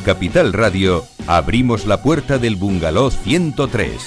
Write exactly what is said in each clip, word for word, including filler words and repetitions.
Capital Radio abrimos la puerta del Bungalow ciento tres.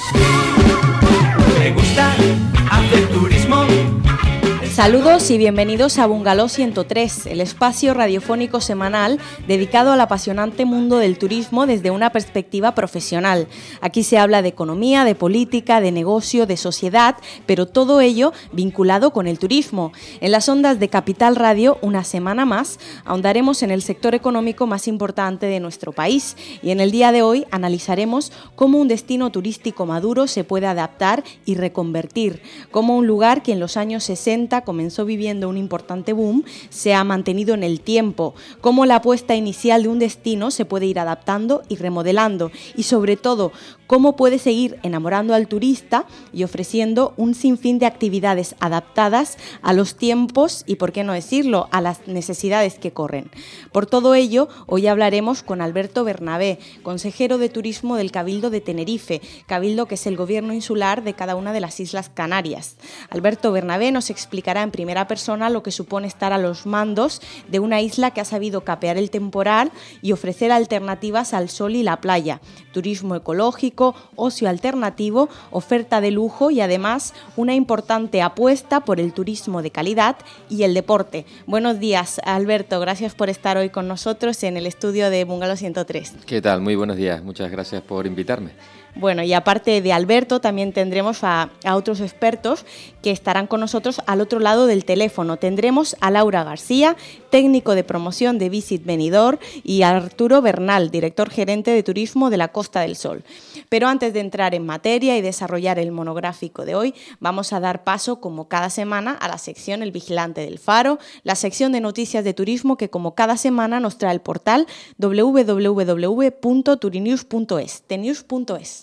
Me gusta hacer turismo. Saludos y bienvenidos a Bungalow ciento tres, el espacio radiofónico semanal dedicado al apasionante mundo del turismo desde una perspectiva profesional. Aquí se habla de economía, de política, de negocio, de sociedad, pero todo ello vinculado con el turismo. En las ondas de Capital Radio, una semana más, ahondaremos en el sector económico más importante de nuestro país y en el día de hoy analizaremos cómo un destino turístico maduro se puede adaptar y reconvertir, cómo un lugar que en los años sesenta comenzó viviendo un importante boom, se ha mantenido en el tiempo, cómo la apuesta inicial de un destino se puede ir adaptando y remodelando y sobre todo, cómo puede seguir enamorando al turista y ofreciendo un sinfín de actividades adaptadas a los tiempos y, por qué no decirlo, a las necesidades que corren. Por todo ello, hoy hablaremos con Alberto Bernabé, consejero de Turismo del Cabildo de Tenerife, Cabildo que es el gobierno insular de cada una de las Islas Canarias. Alberto Bernabé nos explicará en primera persona lo que supone estar a los mandos de una isla que ha sabido capear el temporal y ofrecer alternativas al sol y la playa, turismo ecológico, ocio alternativo, oferta de lujo y además una importante apuesta por el turismo de calidad y el deporte. Buenos días, Alberto, gracias por estar hoy con nosotros en el estudio de Bungalow ciento tres. ¿Qué tal? Muy buenos días, muchas gracias por invitarme. Bueno, y aparte de Alberto, también tendremos a, a otros expertos que estarán con nosotros al otro lado del teléfono. Tendremos a Laura García, técnico de promoción de Visit Benidorm, y a Arturo Bernal, director gerente de turismo de la Costa del Sol. Pero antes de entrar en materia y desarrollar el monográfico de hoy, vamos a dar paso, como cada semana, a la sección El Vigilante del Faro, la sección de noticias de turismo que, como cada semana, nos trae el portal doble u doble u doble u punto turinews punto es, tnews punto es.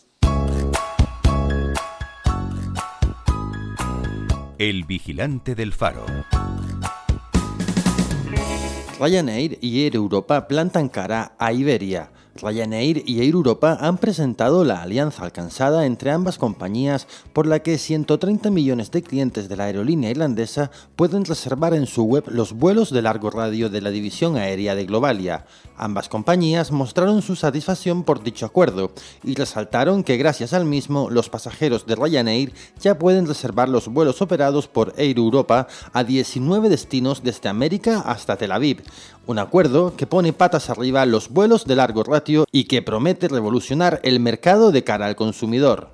El Vigilante del Faro. Ryanair y Air Europa plantan cara a Iberia. Ryanair y Air Europa han presentado la alianza alcanzada entre ambas compañías por la que ciento treinta millones de clientes de la aerolínea irlandesa pueden reservar en su web los vuelos de largo radio de la división aérea de Globalia. Ambas compañías mostraron su satisfacción por dicho acuerdo y resaltaron que gracias al mismo los pasajeros de Ryanair ya pueden reservar los vuelos operados por Air Europa a diecinueve destinos desde América hasta Tel Aviv. Un acuerdo que pone patas arriba los vuelos de largo ratio y que promete revolucionar el mercado de cara al consumidor.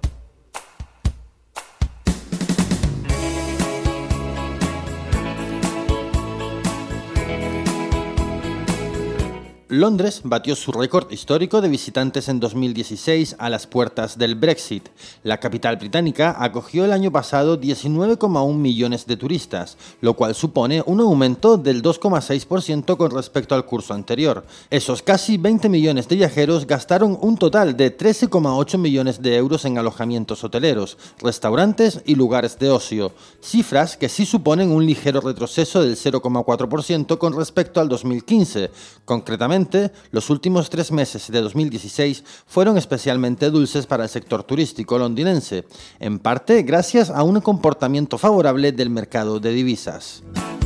Londres batió su récord histórico de visitantes en dos mil dieciséis a las puertas del Brexit. La capital británica acogió el año pasado diecinueve coma uno millones de turistas, lo cual supone un aumento del dos coma seis por ciento con respecto al curso anterior. Esos casi veinte millones de viajeros gastaron un total de trece coma ocho millones de euros en alojamientos hoteleros, restaurantes y lugares de ocio, cifras que sí suponen un ligero retroceso del cero coma cuatro por ciento con respecto al dos mil quince. Concretamente, los últimos tres meses de dos mil dieciséis fueron especialmente dulces para el sector turístico londinense, en parte gracias a un comportamiento favorable del mercado de divisas.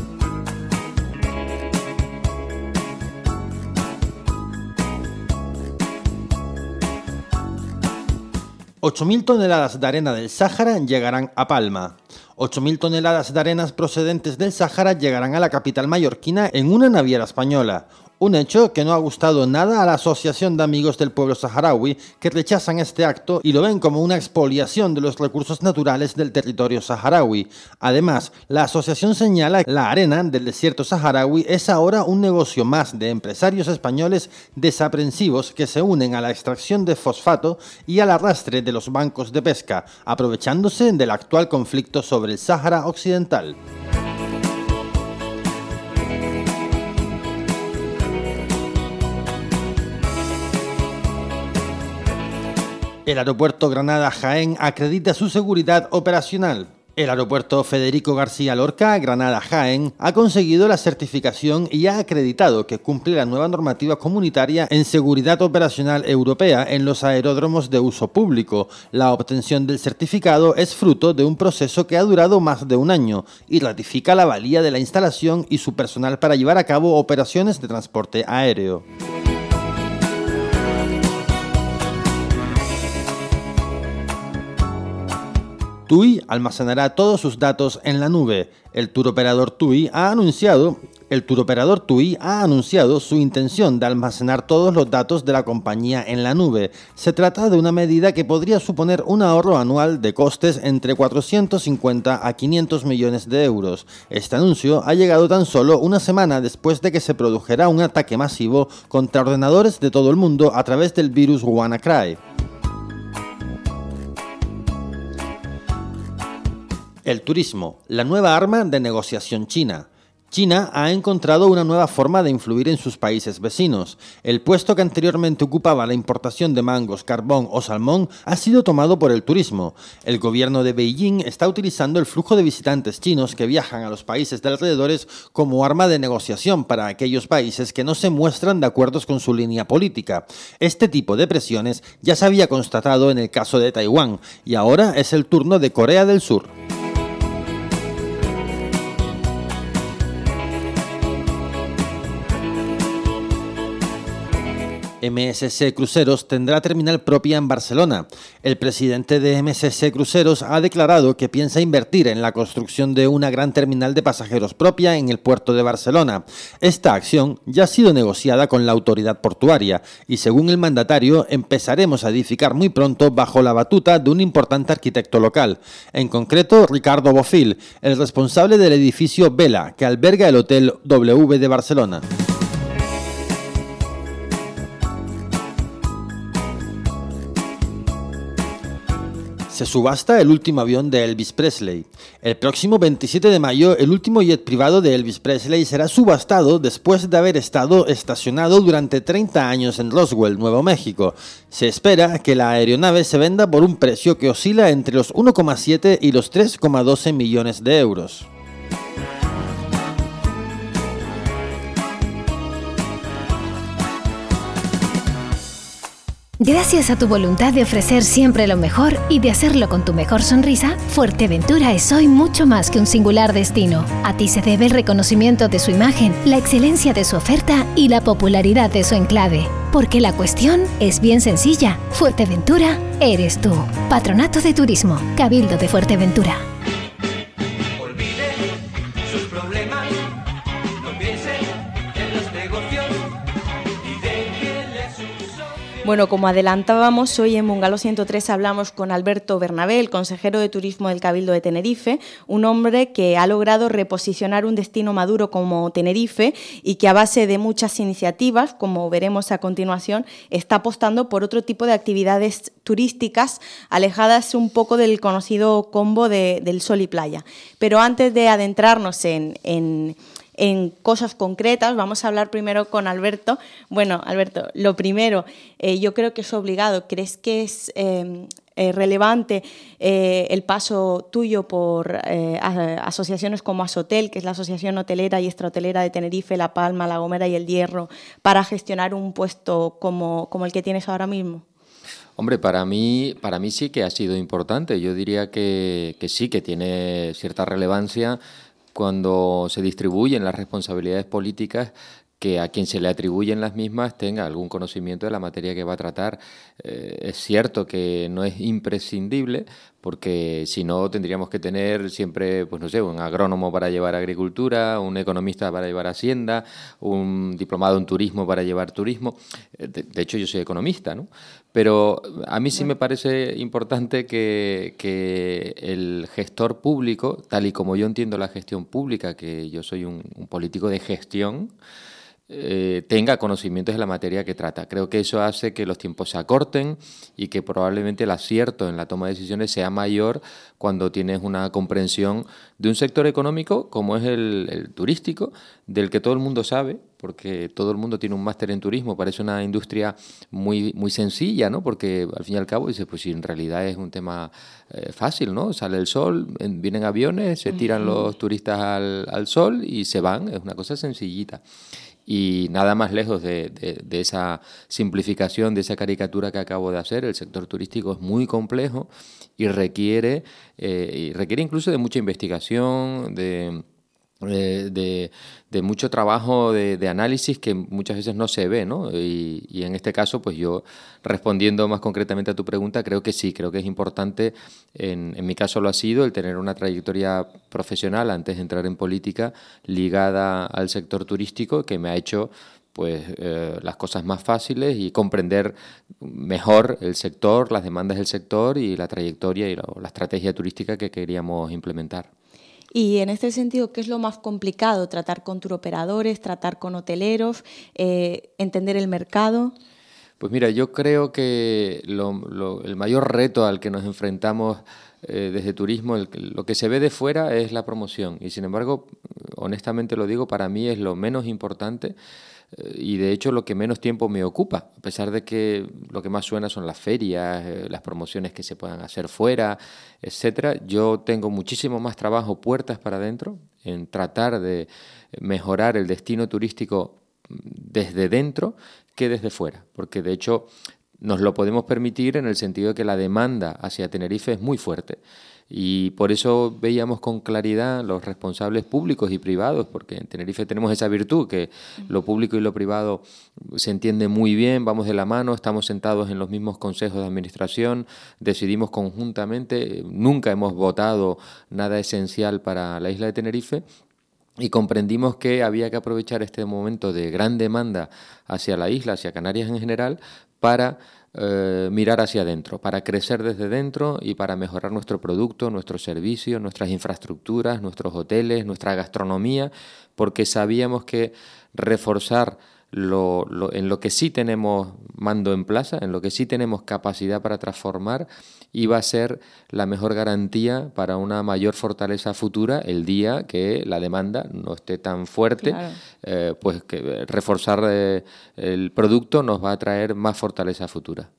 ocho mil toneladas de arena del Sáhara llegarán a Palma. ocho mil toneladas de arenas procedentes del Sáhara llegarán a la capital mallorquina en una naviera española. Un hecho que no ha gustado nada a la Asociación de Amigos del Pueblo Saharaui, que rechazan este acto y lo ven como una expoliación de los recursos naturales del territorio saharaui. Además, la asociación señala que la arena del desierto saharaui es ahora un negocio más de empresarios españoles desaprensivos que se unen a la extracción de fosfato y al arrastre de los bancos de pesca, aprovechándose del actual conflicto sobre el Sáhara Occidental. El aeropuerto Granada-Jaén acredita su seguridad operacional. El aeropuerto Federico García Lorca, Granada-Jaén, ha conseguido la certificación y ha acreditado que cumple la nueva normativa comunitaria en seguridad operacional europea en los aeródromos de uso público. La obtención del certificado es fruto de un proceso que ha durado más de un año y ratifica la valía de la instalación y su personal para llevar a cabo operaciones de transporte aéreo. T U I almacenará todos sus datos en la nube. El turoperador T U I ha anunciado El turoperador T U I ha anunciado su intención de almacenar todos los datos de la compañía en la nube. Se trata de una medida que podría suponer un ahorro anual de costes entre cuatrocientos cincuenta a quinientos millones de euros. Este anuncio ha llegado tan solo una semana después de que se produjera un ataque masivo contra ordenadores de todo el mundo a través del virus WannaCry. El turismo, la nueva arma de negociación china. China ha encontrado una nueva forma de influir en sus países vecinos. El puesto que anteriormente ocupaba la importación de mangos, carbón o salmón ha sido tomado por el turismo. El gobierno de Beijing está utilizando el flujo de visitantes chinos que viajan a los países de alrededores como arma de negociación para aquellos países que no se muestran de acuerdo con su línea política. Este tipo de presiones ya se había constatado en el caso de Taiwán y ahora es el turno de Corea del Sur. M S C Cruceros tendrá terminal propia en Barcelona. El presidente de M S C Cruceros ha declarado que piensa invertir en la construcción de una gran terminal de pasajeros propia en el puerto de Barcelona. Esta acción ya ha sido negociada con la autoridad portuaria y, según el mandatario, empezaremos a edificar muy pronto bajo la batuta de un importante arquitecto local. En concreto, Ricardo Bofill, el responsable del edificio Vela, que alberga el Hotel W de Barcelona. Se subasta el último avión de Elvis Presley. El próximo veintisiete de mayo, el último jet privado de Elvis Presley será subastado después de haber estado estacionado durante treinta años en Roswell, Nuevo México. Se espera que la aeronave se venda por un precio que oscila entre los uno coma siete y los tres coma doce millones de euros. Gracias a tu voluntad de ofrecer siempre lo mejor y de hacerlo con tu mejor sonrisa, Fuerteventura es hoy mucho más que un singular destino. A ti se debe el reconocimiento de su imagen, la excelencia de su oferta y la popularidad de su enclave. Porque la cuestión es bien sencilla. Fuerteventura eres tú. Patronato de Turismo, Cabildo de Fuerteventura. Olvide sus problemas, no piense en los negocios y déjele su... Bueno, como adelantábamos, hoy en Bungalow ciento tres hablamos con Alberto Bernabé, el consejero de Turismo del Cabildo de Tenerife, un hombre que ha logrado reposicionar un destino maduro como Tenerife y que a base de muchas iniciativas, como veremos a continuación, está apostando por otro tipo de actividades turísticas alejadas un poco del conocido combo de, del sol y playa. Pero antes de adentrarnos en... en En cosas concretas, vamos a hablar primero con Alberto. Bueno, Alberto, lo primero, eh, yo creo que es obligado. ¿Crees que es eh, eh, relevante eh, el paso tuyo por eh, asociaciones como Asotel, que es la Asociación Hotelera y Extrahotelera de Tenerife, La Palma, La Gomera y El Hierro, para gestionar un puesto como, como el que tienes ahora mismo? Hombre, para mí, para mí sí que ha sido importante. Yo diría que, que sí, que tiene cierta relevancia cuando se distribuyen las responsabilidades políticas, que a quien se le atribuyen las mismas tenga algún conocimiento de la materia que va a tratar. Eh, es cierto que no es imprescindible, porque si no tendríamos que tener siempre, pues no sé, un agrónomo para llevar agricultura, un economista para llevar hacienda, un diplomado en turismo para llevar turismo. De, de hecho, yo soy economista, ¿no? Pero a mí sí me parece importante que, que el gestor público, tal y como yo entiendo la gestión pública, que yo soy un, un político de gestión, Eh, tenga conocimientos de la materia que trata. Creo que eso hace que los tiempos se acorten y que probablemente el acierto en la toma de decisiones sea mayor cuando tienes una comprensión de un sector económico como es el, el turístico, del que todo el mundo sabe, porque todo el mundo tiene un máster en turismo. Parece una industria muy, muy sencilla, ¿no? Porque al fin y al cabo dices, pues si en realidad es un tema eh, fácil, ¿no? Sale el sol, en, vienen aviones, se tiran los turistas al, al sol y se van. Es una cosa sencillita. Y nada más lejos de, de, de esa simplificación, de esa caricatura que acabo de hacer. El sector turístico es muy complejo y requiere, eh, y requiere incluso de mucha investigación, de, eh, de, de mucho trabajo de, de análisis que muchas veces no se ve, ¿no? Y, y en este caso, pues yo, respondiendo más concretamente a tu pregunta, creo que sí, creo que es importante, en, en mi caso lo ha sido, el tener una trayectoria profesional antes de entrar en política ligada al sector turístico, que me ha hecho pues eh, las cosas más fáciles y comprender mejor el sector, las demandas del sector y la trayectoria y la, la estrategia turística que queríamos implementar. Y en este sentido, ¿qué es lo más complicado? ¿Tratar con turoperadores, tratar con hoteleros, eh, entender el mercado? Pues mira, yo creo que lo, lo, el mayor reto al que nos enfrentamos eh, desde turismo, el, lo que se ve de fuera es la promoción. Y sin embargo, honestamente lo digo, para mí es lo menos importante eh, y de hecho lo que menos tiempo me ocupa, a pesar de que lo que más suena son las ferias, eh, las promociones que se puedan hacer fuera, etcétera. Yo tengo muchísimo más trabajo puertas para adentro en tratar de mejorar el destino turístico desde dentro que desde fuera, porque de hecho nos lo podemos permitir en el sentido de que la demanda hacia Tenerife es muy fuerte y por eso veíamos con claridad los responsables públicos y privados, porque en Tenerife tenemos esa virtud que lo público y lo privado se entiende muy bien, vamos de la mano, estamos sentados en los mismos consejos de administración, decidimos conjuntamente, nunca hemos votado nada esencial para la isla de Tenerife. Y comprendimos que había que aprovechar este momento de gran demanda hacia la isla, hacia Canarias en general, para eh, mirar hacia adentro, para crecer desde dentro y para mejorar nuestro producto, nuestros servicios, nuestras infraestructuras, nuestros hoteles, nuestra gastronomía, porque sabíamos que reforzar Lo, lo, en lo que sí tenemos mando en plaza, en lo que sí tenemos capacidad para transformar, iba a ser la mejor garantía para una mayor fortaleza futura el día que la demanda no esté tan fuerte, claro. eh, pues que reforzar eh, el producto nos va a traer más fortaleza futura.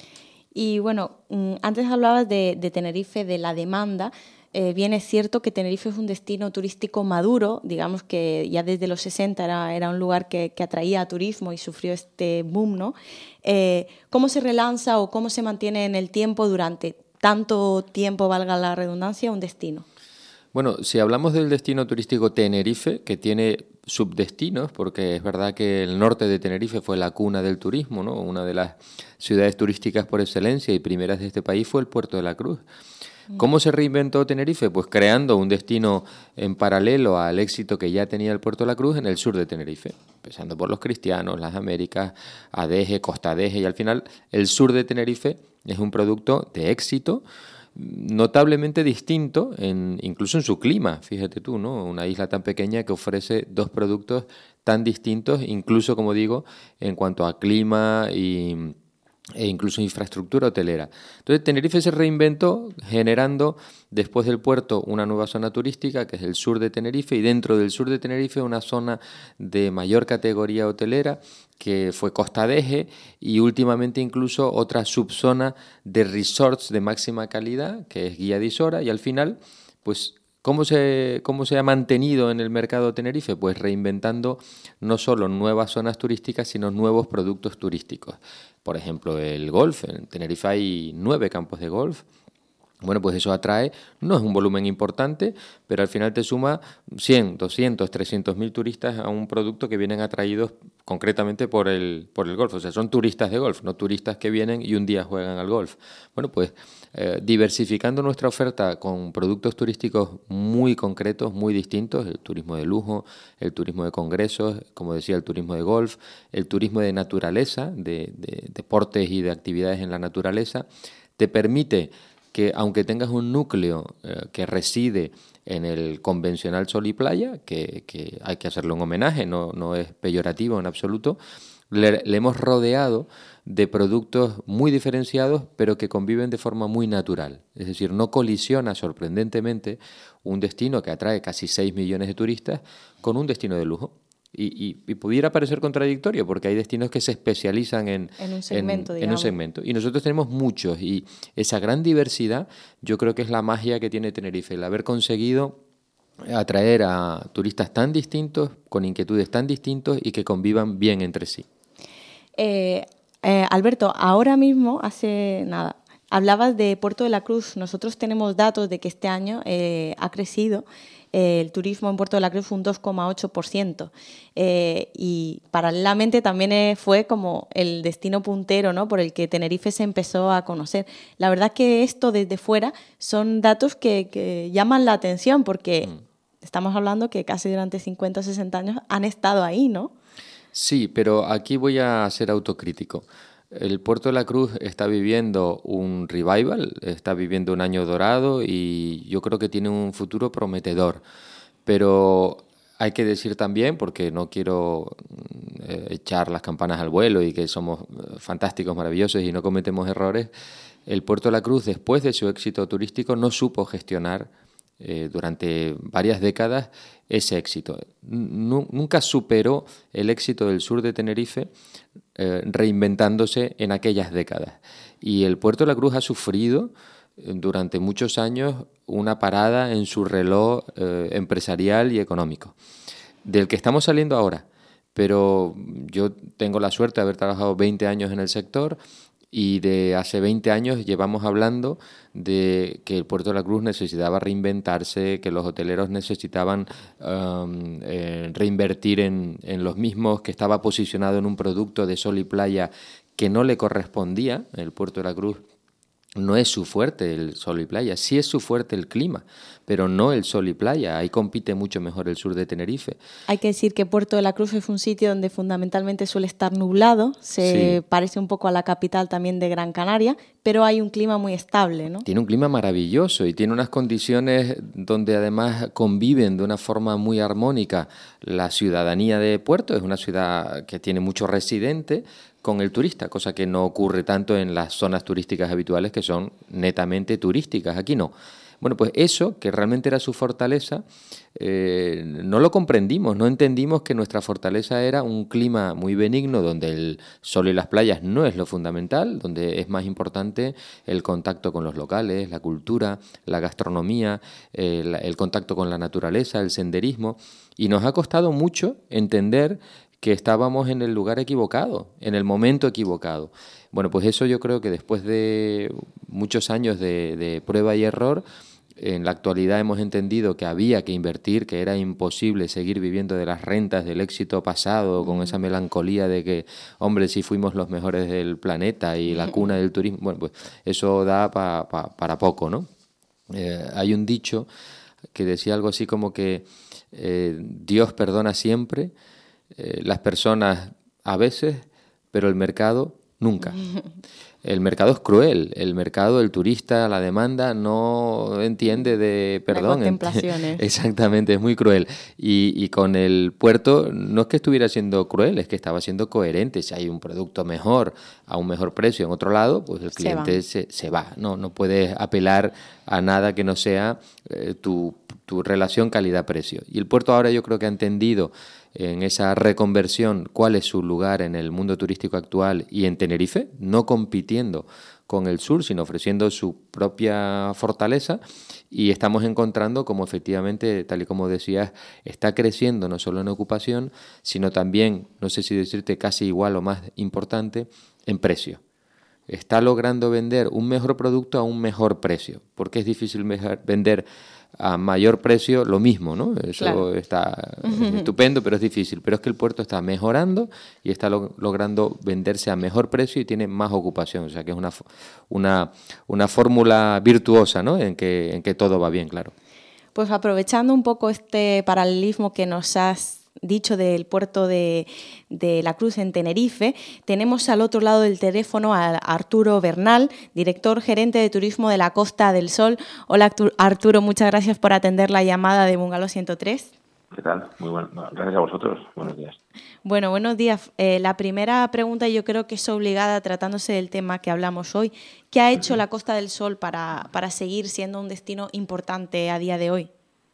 Y bueno, antes hablabas de, de Tenerife, de la demanda. Eh, bien es cierto que Tenerife es un destino turístico maduro, digamos que ya desde los sesenta era, era un lugar que, que atraía a turismo y sufrió este boom, ¿no? Eh, ¿Cómo se relanza o cómo se mantiene en el tiempo durante tanto tiempo, valga la redundancia, un destino? Bueno, si hablamos del destino turístico Tenerife, que tiene subdestinos, porque es verdad que el norte de Tenerife fue la cuna del turismo, ¿no? Una de las ciudades turísticas por excelencia y primeras de este país fue el Puerto de la Cruz. ¿Cómo se reinventó Tenerife? Pues creando un destino en paralelo al éxito que ya tenía el Puerto de la Cruz en el sur de Tenerife, empezando por los Cristianos, las Américas, Adeje, Costa Adeje, y al final el sur de Tenerife es un producto de éxito notablemente distinto, en, incluso en su clima, fíjate tú, ¿no? Una isla tan pequeña que ofrece dos productos tan distintos, incluso, como digo, en cuanto a clima y... e incluso infraestructura hotelera. Entonces Tenerife se reinventó generando después del puerto una nueva zona turística que es el sur de Tenerife y dentro del sur de Tenerife una zona de mayor categoría hotelera que fue Costa Adeje y últimamente incluso otra subzona de resorts de máxima calidad que es Guía de Isora y al final pues ¿Cómo se, ¿Cómo se ha mantenido en el mercado Tenerife? Pues reinventando no solo nuevas zonas turísticas, sino nuevos productos turísticos. Por ejemplo, el golf. En Tenerife hay nueve campos de golf. Bueno, pues eso atrae, no es un volumen importante, pero al final te suma cien, doscientos, trescientos mil turistas a un producto que vienen atraídos concretamente por el, por el golf. O sea, son turistas de golf, no turistas que vienen y un día juegan al golf. Bueno, pues eh, diversificando nuestra oferta con productos turísticos muy concretos, muy distintos, el turismo de lujo, el turismo de congresos, como decía, el turismo de golf, el turismo de naturaleza, de, de deportes y de actividades en la naturaleza, te permite que aunque tengas un núcleo eh, que reside en el convencional sol y playa, que, que hay que hacerle un homenaje, no, no es peyorativo en absoluto, le, le hemos rodeado de productos muy diferenciados, pero que conviven de forma muy natural. Es decir, no colisiona sorprendentemente un destino que atrae casi seis millones de turistas con un destino de lujo. Y, y, y pudiera parecer contradictorio porque hay destinos que se especializan en, en, un, segmento, en, en un segmento y nosotros tenemos muchos y esa gran diversidad yo creo que es la magia que tiene Tenerife, el haber conseguido atraer a turistas tan distintos, con inquietudes tan distintos y que convivan bien entre sí. Eh, eh, Alberto, ahora mismo, hace nada, Hablabas de Puerto de la Cruz. Nosotros tenemos datos de que este año eh, ha crecido eh, el turismo en Puerto de la Cruz un dos coma ocho por ciento. Eh, y paralelamente también eh, fue como el destino puntero, ¿no?, por el que Tenerife se empezó a conocer. La verdad que esto desde fuera son datos que, que llaman la atención porque mm. estamos hablando que casi durante cincuenta o sesenta años han estado ahí, ¿no? Sí, pero aquí voy a ser autocrítico. El Puerto de la Cruz está viviendo un revival, está viviendo un año dorado y yo creo que tiene un futuro prometedor. Pero hay que decir también, porque no quiero eh, echar las campanas al vuelo y que somos fantásticos, maravillosos y no cometemos errores, el Puerto de la Cruz, después de su éxito turístico, no supo gestionar eh, durante varias décadas ese éxito. N- nunca superó el éxito del sur de Tenerife, Eh, reinventándose en aquellas décadas. Y el Puerto de la Cruz ha sufrido eh, durante muchos años una parada en su reloj eh, empresarial y económico, del que estamos saliendo ahora. Pero yo tengo la suerte de haber trabajado veinte años en el sector y de hace veinte años llevamos hablando de que el Puerto de la Cruz necesitaba reinventarse, que los hoteleros necesitaban um, eh, reinvertir en, en los mismos, que estaba posicionado en un producto de sol y playa que no le correspondía. El Puerto de la Cruz no es su fuerte el sol y playa, sí es su fuerte el clima, pero no el sol y playa. Ahí compite mucho mejor el sur de Tenerife. Hay que decir que Puerto de la Cruz es un sitio donde fundamentalmente suele estar nublado, se sí. parece un poco a la capital también de Gran Canaria, pero hay un clima muy estable, ¿no? Tiene un clima maravilloso y tiene unas condiciones donde además conviven de una forma muy armónica la ciudadanía de Puerto. Es una ciudad que tiene muchos residentes con el turista, cosa que no ocurre tanto en las zonas turísticas habituales que son netamente turísticas. Aquí no. Bueno, pues eso, que realmente era su fortaleza, eh, no lo comprendimos, no entendimos que nuestra fortaleza era un clima muy benigno, donde el sol y las playas no es lo fundamental, donde es más importante el contacto con los locales, la cultura, la gastronomía, el, el contacto con la naturaleza, el senderismo, y nos ha costado mucho entender que estábamos en el lugar equivocado, en el momento equivocado. Bueno, pues eso yo creo que después de muchos años de, de prueba y error, en la actualidad hemos entendido que había que invertir, que era imposible seguir viviendo de las rentas del éxito pasado, con esa melancolía de que, hombre, sí fuimos los mejores del planeta y la cuna del turismo. Bueno, pues eso da pa, pa, para poco, ¿no? Eh, hay un dicho que decía algo así como que eh, Dios perdona siempre, Eh, las personas a veces, pero el mercado nunca. El mercado es cruel, el mercado, el turista, la demanda no entiende de perdón. De contemplaciones. Exactamente, es muy cruel. Y, y con el puerto no es que estuviera siendo cruel, es que estaba siendo coherente. Si hay un producto mejor, a un mejor precio en otro lado, pues el cliente se, se va. No, no puedes apelar a nada que no sea eh, tu, tu relación calidad-precio. Y el puerto ahora yo creo que ha entendido en esa reconversión cuál es su lugar en el mundo turístico actual y en Tenerife, no compitiendo con el sur, sino ofreciendo su propia fortaleza, y estamos encontrando como efectivamente, tal y como decías, está creciendo no solo en ocupación, sino también, no sé si decirte casi igual o más importante, en precio. Está logrando vender un mejor producto a un mejor precio, porque es difícil vender a mayor precio lo mismo, ¿no? Eso claro. está uh-huh. estupendo, pero es difícil. Pero es que el puerto está mejorando y está lo, logrando venderse a mejor precio y tiene más ocupación. O sea que es una, una, una fórmula virtuosa, ¿no? En que, en que todo va bien, claro. Pues aprovechando un poco este paralelismo que nos has dicho del puerto de, de la Cruz en Tenerife, tenemos al otro lado del teléfono a Arturo Bernal, director gerente de turismo de la Costa del Sol. Hola Arturo, muchas gracias por atender la llamada de Bungalow ciento tres. ¿Qué tal? Muy bueno. Gracias a vosotros. Buenos días. Bueno, buenos días. Eh, la primera pregunta yo creo que es obligada tratándose del tema que hablamos hoy. ¿Qué ha hecho la Costa del Sol para, para seguir siendo un destino importante a día de hoy?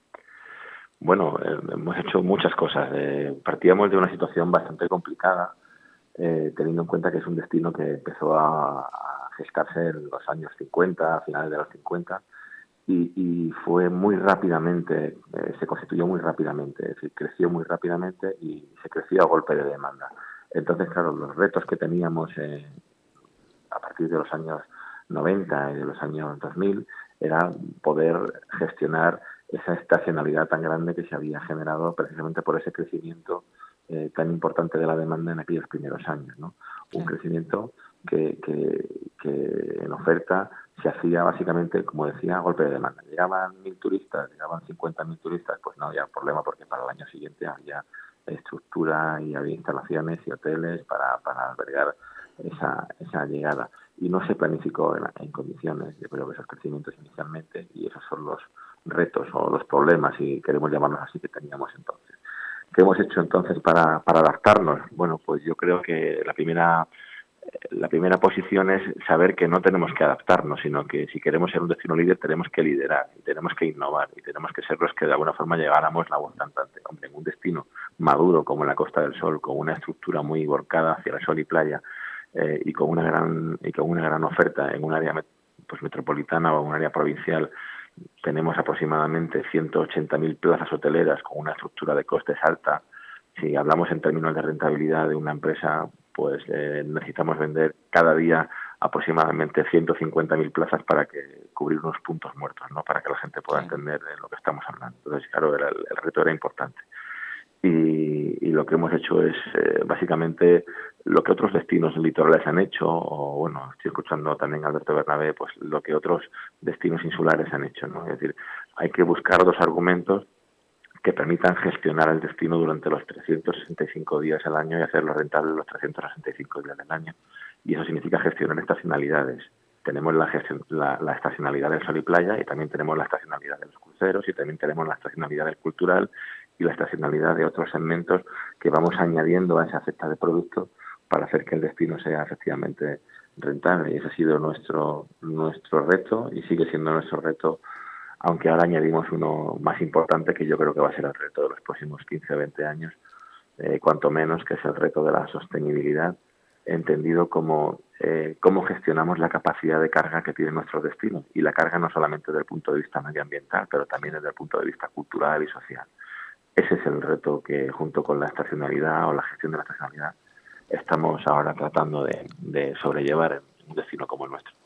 Bueno, eh, hemos hecho muchas cosas. Eh, partíamos de una situación bastante complicada, eh, teniendo en cuenta que es un destino que empezó a, a gestarse en los años cincuenta, a finales de los cincuenta, y, y fue muy rápidamente, eh, se constituyó muy rápidamente, es decir, creció muy rápidamente y se creció a golpe de demanda. Entonces, claro, los retos que teníamos eh, a partir de los años noventa y de los años dos mil era poder gestionar esa estacionalidad tan grande que se había generado precisamente por ese crecimiento eh, tan importante de la demanda en aquellos primeros años, ¿no? Un crecimiento que, que, que en oferta se hacía básicamente, como decía, a golpe de demanda. Llegaban mil turistas, llegaban cincuenta mil turistas, pues no había problema porque para el año siguiente había estructura y había instalaciones y hoteles para, para albergar esa, esa llegada. Y no se planificó en, en condiciones. Yo creo que esos crecimientos inicialmente, y esos son los retos o los problemas, si queremos llamarlos así, que teníamos entonces. ¿Qué hemos hecho entonces para, para adaptarnos? Bueno, pues yo creo que la primera la primera posición es saber que no tenemos que adaptarnos, sino que si queremos ser un destino líder tenemos que liderar, y tenemos que innovar, y tenemos que ser los que de alguna forma lleváramos la voz cantante. Hombre, en un destino maduro como en la Costa del Sol, con una estructura muy volcada hacia el sol y playa, eh, y con una gran y con una gran oferta en un área pues metropolitana o en un área provincial, tenemos aproximadamente ciento ochenta mil plazas hoteleras con una estructura de costes alta. Si hablamos en términos de rentabilidad de una empresa, pues eh, necesitamos vender cada día aproximadamente ciento cincuenta mil plazas para que cubrir unos puntos muertos, ¿no? Para que la gente pueda entender de lo que estamos hablando. Entonces, claro, era, el reto era importante. Y, y lo que hemos hecho es eh, básicamente lo que otros destinos litorales han hecho, o bueno, estoy escuchando también a Alberto Bernabé, pues lo que otros destinos insulares han hecho, ¿no? Es decir, hay que buscar dos argumentos que permitan gestionar el destino durante los trescientos sesenta y cinco días al año y hacerlo rentable los trescientos sesenta y cinco días del año. Y eso significa gestionar estacionalidades. Tenemos la, gestión, la, la estacionalidad del sol y playa, y también tenemos la estacionalidad de los cruceros, y también tenemos la estacionalidad del cultural y la estacionalidad de otros segmentos que vamos añadiendo a esa cesta de productos para hacer que el destino sea efectivamente rentable. Y ese ha sido nuestro, nuestro reto, y sigue siendo nuestro reto, aunque ahora añadimos uno más importante que yo creo que va a ser el reto de los próximos quince o veinte años, eh, cuanto menos, que es el reto de la sostenibilidad, entendido como eh, cómo gestionamos la capacidad de carga que tiene nuestro destino, y la carga no solamente desde el punto de vista medioambiental, pero también desde el punto de vista cultural y social. Ese es el reto que, junto con la estacionalidad o la gestión de la estacionalidad, estamos ahora tratando de, de sobrellevar en un destino como el nuestro.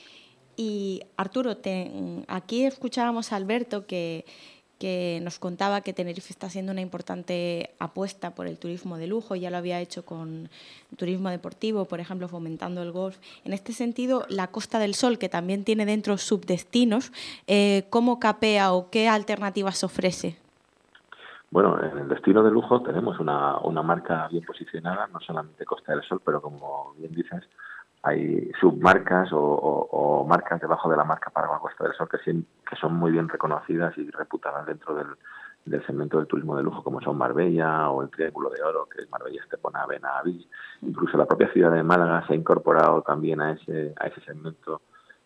Y Arturo, te, aquí escuchábamos a Alberto que, que nos contaba que Tenerife está haciendo una importante apuesta por el turismo de lujo. Ya lo había hecho con turismo deportivo, por ejemplo, fomentando el golf. En este sentido, la Costa del Sol, que también tiene dentro subdestinos, eh, ¿cómo capea o qué alternativas ofrece? Bueno, en el destino de lujo tenemos una, una marca bien posicionada, no solamente Costa del Sol, pero como bien dices, hay submarcas o, o, o marcas debajo de la marca Paraguay Costa del Sol que, sí, que son muy bien reconocidas y reputadas dentro del, del segmento del turismo de lujo, como son Marbella o el Triángulo de Oro, que es Marbella, Estepona, Benahavís. Incluso la propia ciudad de Málaga se ha incorporado también a ese, a ese segmento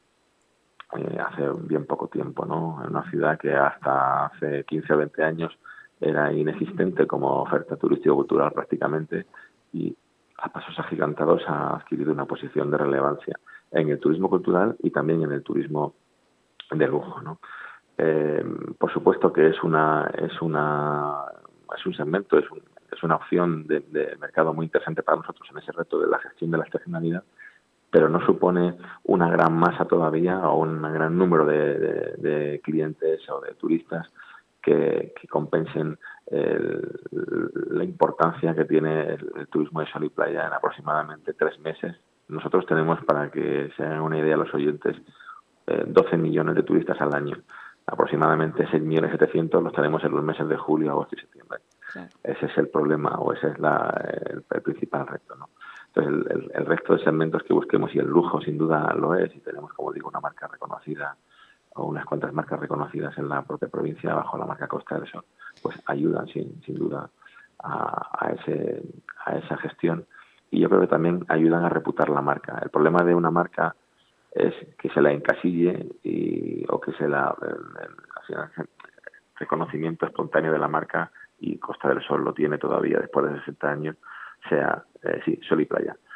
eh, hace bien poco tiempo, ¿no? En una ciudad que hasta hace quince o veinte años era inexistente como oferta turístico-cultural prácticamente, y a pasos agigantados ha adquirido una posición de relevancia en el turismo cultural y también en el turismo de lujo, ¿no? Eh, por supuesto que es una es una es un segmento, es, un, es una opción de, de mercado muy interesante para nosotros en ese reto de la gestión de la estacionalidad, pero no supone una gran masa todavía o un gran número de, de, de clientes o de turistas que, que compensen el, la importancia que tiene el, el turismo de sol y playa en aproximadamente tres meses. Nosotros tenemos, para que se hagan una idea los oyentes, eh, doce millones de turistas al año. Aproximadamente seis millones setecientos los tenemos en los meses de julio, agosto y septiembre. Claro. Ese es el problema, o ese es la, el, el principal reto, ¿no? Entonces, el, el, el resto de segmentos que busquemos, y el lujo sin duda lo es, y tenemos, como digo, una marca reconocida o unas cuantas marcas reconocidas en la propia provincia bajo la marca Costa del Sol, pues ayudan sin, sin duda a, a, ese, a esa gestión, y yo creo que también ayudan a reputar la marca. El problema de una marca es que se la encasille y, o que se la el, el, el reconocimiento espontáneo de la marca, y Costa del Sol lo tiene todavía después de sesenta años, sea, eh, sí, sol y playa.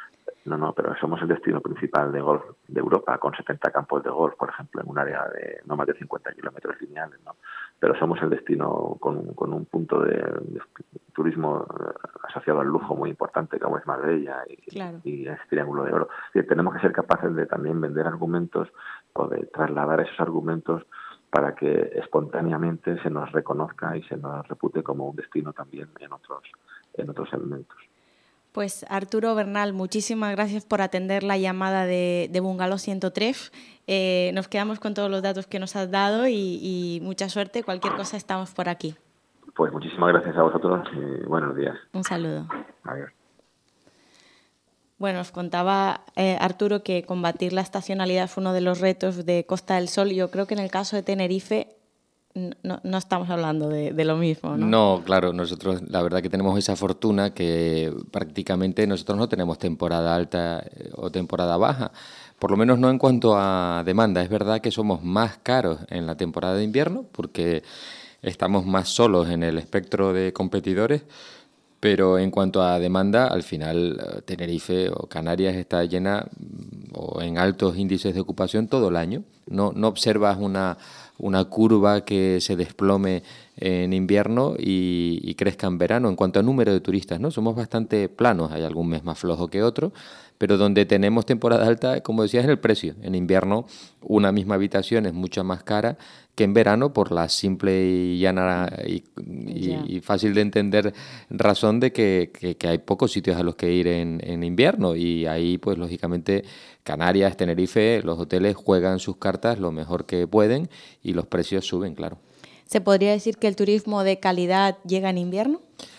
No, no, pero somos el destino principal de golf de Europa, con setenta campos de golf, por ejemplo, en un área de no más de cincuenta kilómetros lineales, ¿no? Pero somos el destino con, con un punto de, de turismo asociado al lujo muy importante, como es Marbella y, claro. y ese Triángulo de Oro. Y tenemos que ser capaces de también vender argumentos o de trasladar esos argumentos para que espontáneamente se nos reconozca y se nos repute como un destino también en otros, en otros segmentos. Pues Arturo Bernal, muchísimas gracias por atender la llamada de, de Bungalow ciento tres. Eh, nos quedamos con todos los datos que nos has dado y, y mucha suerte. Cualquier cosa estamos por aquí. Pues muchísimas gracias a vosotros y buenos días. Un saludo. Adiós. Bueno, os contaba eh, Arturo que combatir la estacionalidad fue uno de los retos de Costa del Sol. Yo creo que en el caso de Tenerife no, no estamos hablando de, de lo mismo, ¿no? No, claro, nosotros la verdad que tenemos esa fortuna que prácticamente nosotros no tenemos temporada alta o temporada baja, por lo menos no en cuanto a demanda. Es verdad que somos más caros en la temporada de invierno porque estamos más solos en el espectro de competidores, pero en cuanto a demanda, al final Tenerife o Canarias está llena o en altos índices de ocupación todo el año. No, no observas una, una curva que se desplome en invierno y, y crezca en verano. En cuanto a número de turistas, ¿no? Somos bastante planos, hay algún mes más flojo que otro, pero donde tenemos temporada alta, como decías, es el precio. En invierno una misma habitación es mucho más cara que en verano por la simple y llana y, y, yeah. y fácil de entender razón de que, que, que hay pocos sitios a los que ir en, en invierno, y ahí pues lógicamente Canarias, Tenerife, los hoteles juegan sus cartas lo mejor que pueden y los precios suben, claro. ¿Se podría decir que el turismo de calidad llega en invierno?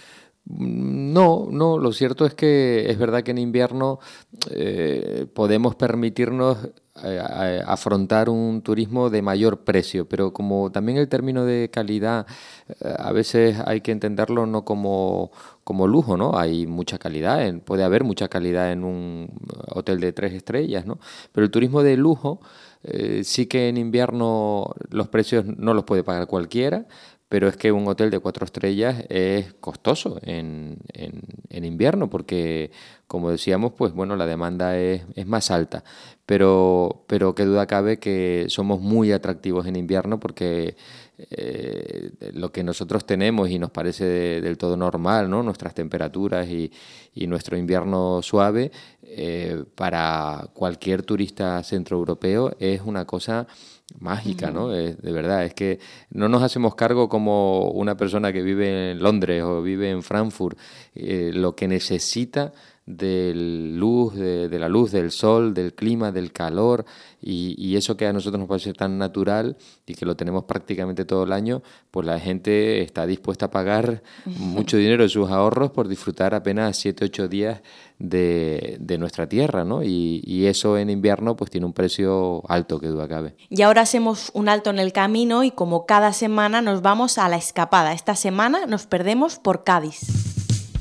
No, no, lo cierto es que es verdad que en invierno eh, podemos permitirnos eh, afrontar un turismo de mayor precio, pero como también el término de calidad eh, a veces hay que entenderlo no como, como lujo, ¿no? Hay mucha calidad, en, puede haber mucha calidad en un hotel de tres estrellas, ¿no? Pero el turismo de lujo eh, sí que en invierno los precios no los puede pagar cualquiera, pero es que un hotel de cuatro estrellas es costoso en, en, en invierno porque, como decíamos, pues bueno, la demanda es, es más alta. Pero, pero qué duda cabe que somos muy atractivos en invierno porque eh, lo que nosotros tenemos y nos parece de, del todo normal, ¿no? Nuestras temperaturas y, y nuestro invierno suave, eh, para cualquier turista centroeuropeo es una cosa mágica, ¿no? Es, de verdad, es que no nos hacemos cargo como una persona que vive en Londres o vive en Frankfurt, eh, lo que necesita de luz, de, de la luz, del sol, del clima, del calor y, y eso que a nosotros nos parece tan natural y que lo tenemos prácticamente todo el año, pues la gente está dispuesta a pagar mucho dinero de sus ahorros por disfrutar apenas siete, ocho días de, de nuestra tierra, ¿no? Y, y eso en invierno pues tiene un precio alto, que duda cabe. Y ahora hacemos un alto en el camino y como cada semana nos vamos a la escapada. Esta semana nos perdemos por Cádiz.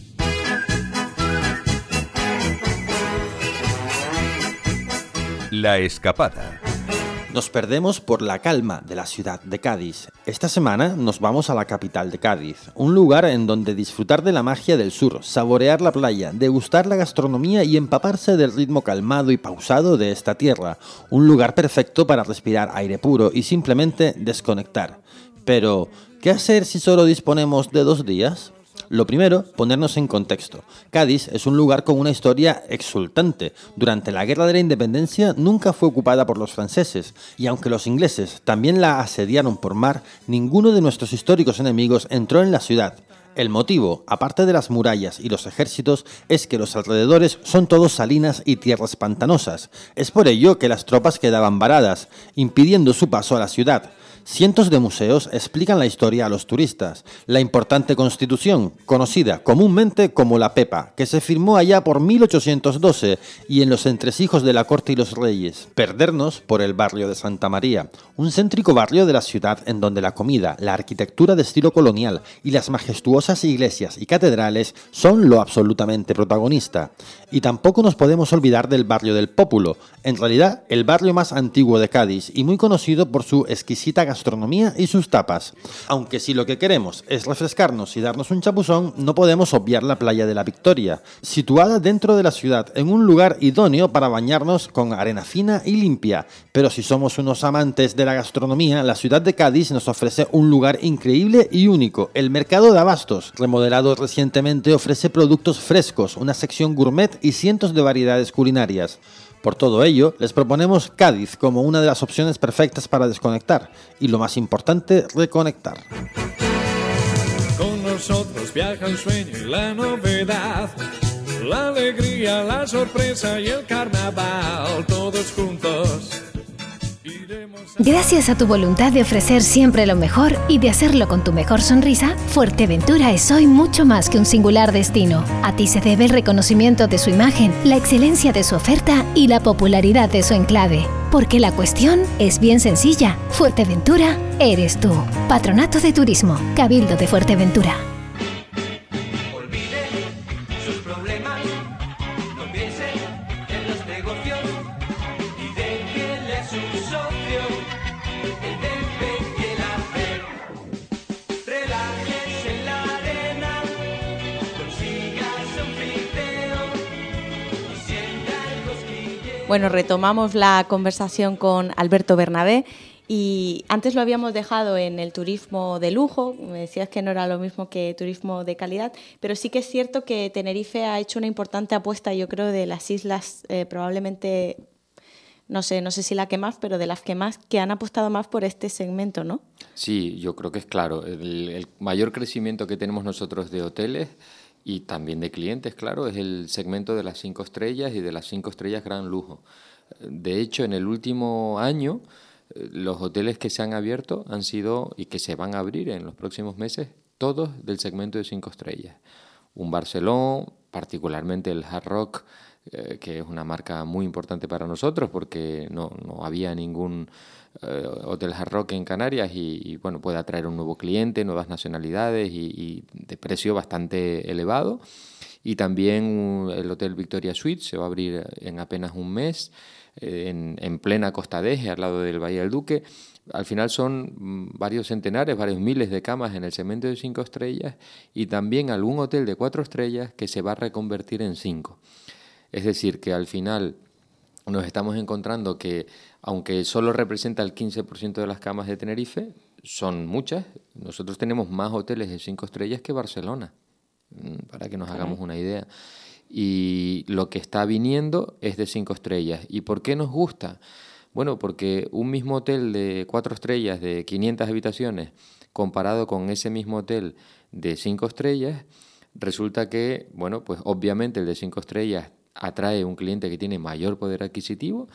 La escapada. Nos perdemos por la calma de la ciudad de Cádiz. Esta semana nos vamos a la capital de Cádiz, un lugar en donde disfrutar de la magia del sur, saborear la playa, degustar la gastronomía y empaparse del ritmo calmado y pausado de esta tierra. Un lugar perfecto para respirar aire puro y simplemente desconectar. Pero, ¿qué hacer si solo disponemos de dos días? Lo primero, ponernos en contexto. Cádiz es un lugar con una historia exultante. Durante la Guerra de la Independencia nunca fue ocupada por los franceses, y aunque los ingleses también la asediaron por mar, ninguno de nuestros históricos enemigos entró en la ciudad. El motivo, aparte de las murallas y los ejércitos, es que los alrededores son todos salinas y tierras pantanosas. Es por ello que las tropas quedaban varadas, impidiendo su paso a la ciudad. Cientos de museos explican la historia a los turistas. La importante Constitución, conocida comúnmente como la Pepa, que se firmó allá por mil ochocientos doce y en los entresijos de la corte y los reyes. Perdernos por el barrio de Santa María, un céntrico barrio de la ciudad en donde la comida, la arquitectura de estilo colonial y las majestuosas iglesias y catedrales son lo absolutamente protagonista. Y tampoco nos podemos olvidar del barrio del Pópulo, en realidad el barrio más antiguo de Cádiz y muy conocido por su exquisita gastronomía gastronomía y sus tapas. Aunque si lo que queremos es refrescarnos y darnos un chapuzón, no podemos obviar la playa de la Victoria, situada dentro de la ciudad, en un lugar idóneo para bañarnos con arena fina y limpia. Pero si somos unos amantes de la gastronomía, la ciudad de Cádiz nos ofrece un lugar increíble y único. El Mercado de Abastos, remodelado recientemente, ofrece productos frescos, una sección gourmet y cientos de variedades culinarias. Por todo ello, les proponemos Cádiz como una de las opciones perfectas para desconectar y, lo más importante, reconectar. Con nosotros viaja el sueño y la novedad, la alegría, la sorpresa y el carnaval, todos juntos. Gracias a tu voluntad de ofrecer siempre lo mejor y de hacerlo con tu mejor sonrisa, Fuerteventura es hoy mucho más que un singular destino. A ti se debe el reconocimiento de su imagen, la excelencia de su oferta y la popularidad de su enclave. Porque la cuestión es bien sencilla. Fuerteventura eres tú. Patronato de Turismo, Cabildo de Fuerteventura. Olvide sus problemas, no piense en los negocios y déjele a su socio el debe y el hacer. Relájese en la arena, consígase un friteo y sienta el cosquilleo. Bueno, retomamos la conversación con Alberto Bernabé. Y antes lo habíamos dejado en el turismo de lujo, me decías que no era lo mismo que turismo de calidad, pero sí que es cierto que Tenerife ha hecho una importante apuesta, yo creo, de las islas, eh, probablemente, no sé, no sé si la que más, pero de las que más, que han apostado más por este segmento, ¿no? Sí, yo creo que es claro. El, el mayor crecimiento que tenemos nosotros de hoteles y también de clientes, claro, es el segmento de las cinco estrellas y de las cinco estrellas gran lujo. De hecho, en el último año, los hoteles que se han abierto han sido y que se van a abrir en los próximos meses, todos del segmento de cinco estrellas. Un Barceló, particularmente el Hard Rock, eh, que es una marca muy importante para nosotros porque no, no había ningún eh, hotel Hard Rock en Canarias y, y bueno, puede atraer un nuevo cliente, nuevas nacionalidades y, y de precio bastante elevado. Y también el Hotel Victoria Suites se va a abrir en apenas un mes, En, en plena Costa de Eje, al lado del Valle del Duque. Al final son varios centenares, varios miles de camas en el segmento de cinco estrellas y también algún hotel de cuatro estrellas que se va a reconvertir en cinco. Es decir, que al final nos estamos encontrando que, aunque solo representa el quince por ciento de las camas de Tenerife, son muchas. Nosotros tenemos más hoteles de cinco estrellas que Barcelona, para que nos hagamos una idea. Y lo que está viniendo es de cinco estrellas. ¿Y por qué nos gusta? Bueno, porque un mismo hotel de cuatro estrellas de quinientas habitaciones comparado con ese mismo hotel de cinco estrellas, resulta que, bueno, pues obviamente el de cinco estrellas atrae un cliente que tiene mayor poder adquisitivo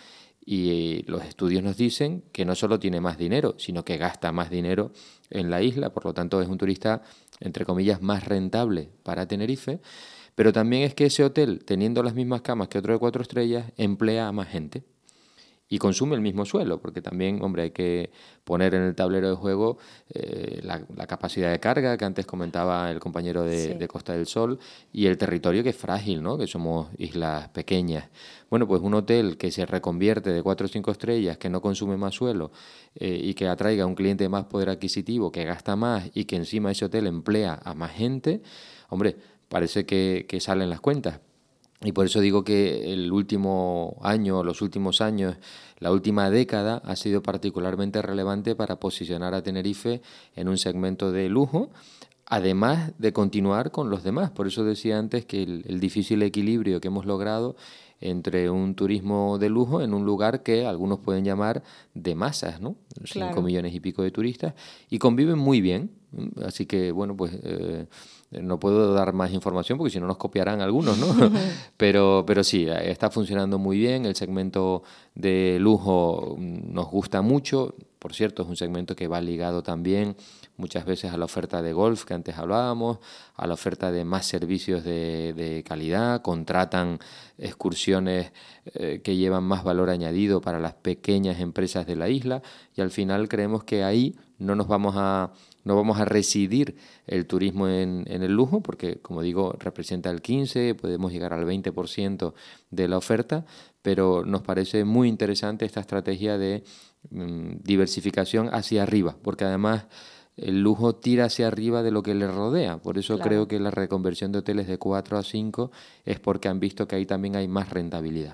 y los estudios nos dicen que no solo tiene más dinero, sino que gasta más dinero en la isla, por lo tanto es un turista, entre comillas, más rentable para Tenerife. Pero también es que ese hotel, teniendo las mismas camas que otro de cuatro estrellas, emplea a más gente y consume el mismo suelo, porque también, hombre, hay que poner en el tablero de juego eh, la, la capacidad de carga que antes comentaba el compañero de, sí. de Costa del Sol y el territorio que es frágil, ¿no? Que somos islas pequeñas. Bueno, pues un hotel que se reconvierte de cuatro o cinco estrellas, que no consume más suelo eh, y que atraiga a un cliente de más poder adquisitivo, que gasta más y que encima ese hotel emplea a más gente, hombre, parece que, que salen las cuentas. Y por eso digo que el último año, los últimos años, la última década ha sido particularmente relevante para posicionar a Tenerife en un segmento de lujo, además de continuar con los demás. Por eso decía antes que el, el difícil equilibrio que hemos logrado entre un turismo de lujo en un lugar que algunos pueden llamar de masas, ¿no? Claro. Cinco millones y pico de turistas, y conviven muy bien. Así que, bueno, pues eh, no puedo dar más información porque si no nos copiarán algunos, ¿no? pero, pero sí, está funcionando muy bien. El segmento de lujo nos gusta mucho. Por cierto, es un segmento que va ligado también muchas veces a la oferta de golf que antes hablábamos, a la oferta de más servicios de, de calidad. Contratan excursiones eh, que llevan más valor añadido para las pequeñas empresas de la isla y al final creemos que ahí no nos vamos a no vamos a residir el turismo en, en el lujo, porque, como digo, representa el quince, podemos llegar al veinte por ciento de la oferta, pero nos parece muy interesante esta estrategia de mm, diversificación hacia arriba, porque además el lujo tira hacia arriba de lo que le rodea. Por eso Claro. creo que la reconversión de hoteles de cuatro a cinco es porque han visto que ahí también hay más rentabilidad.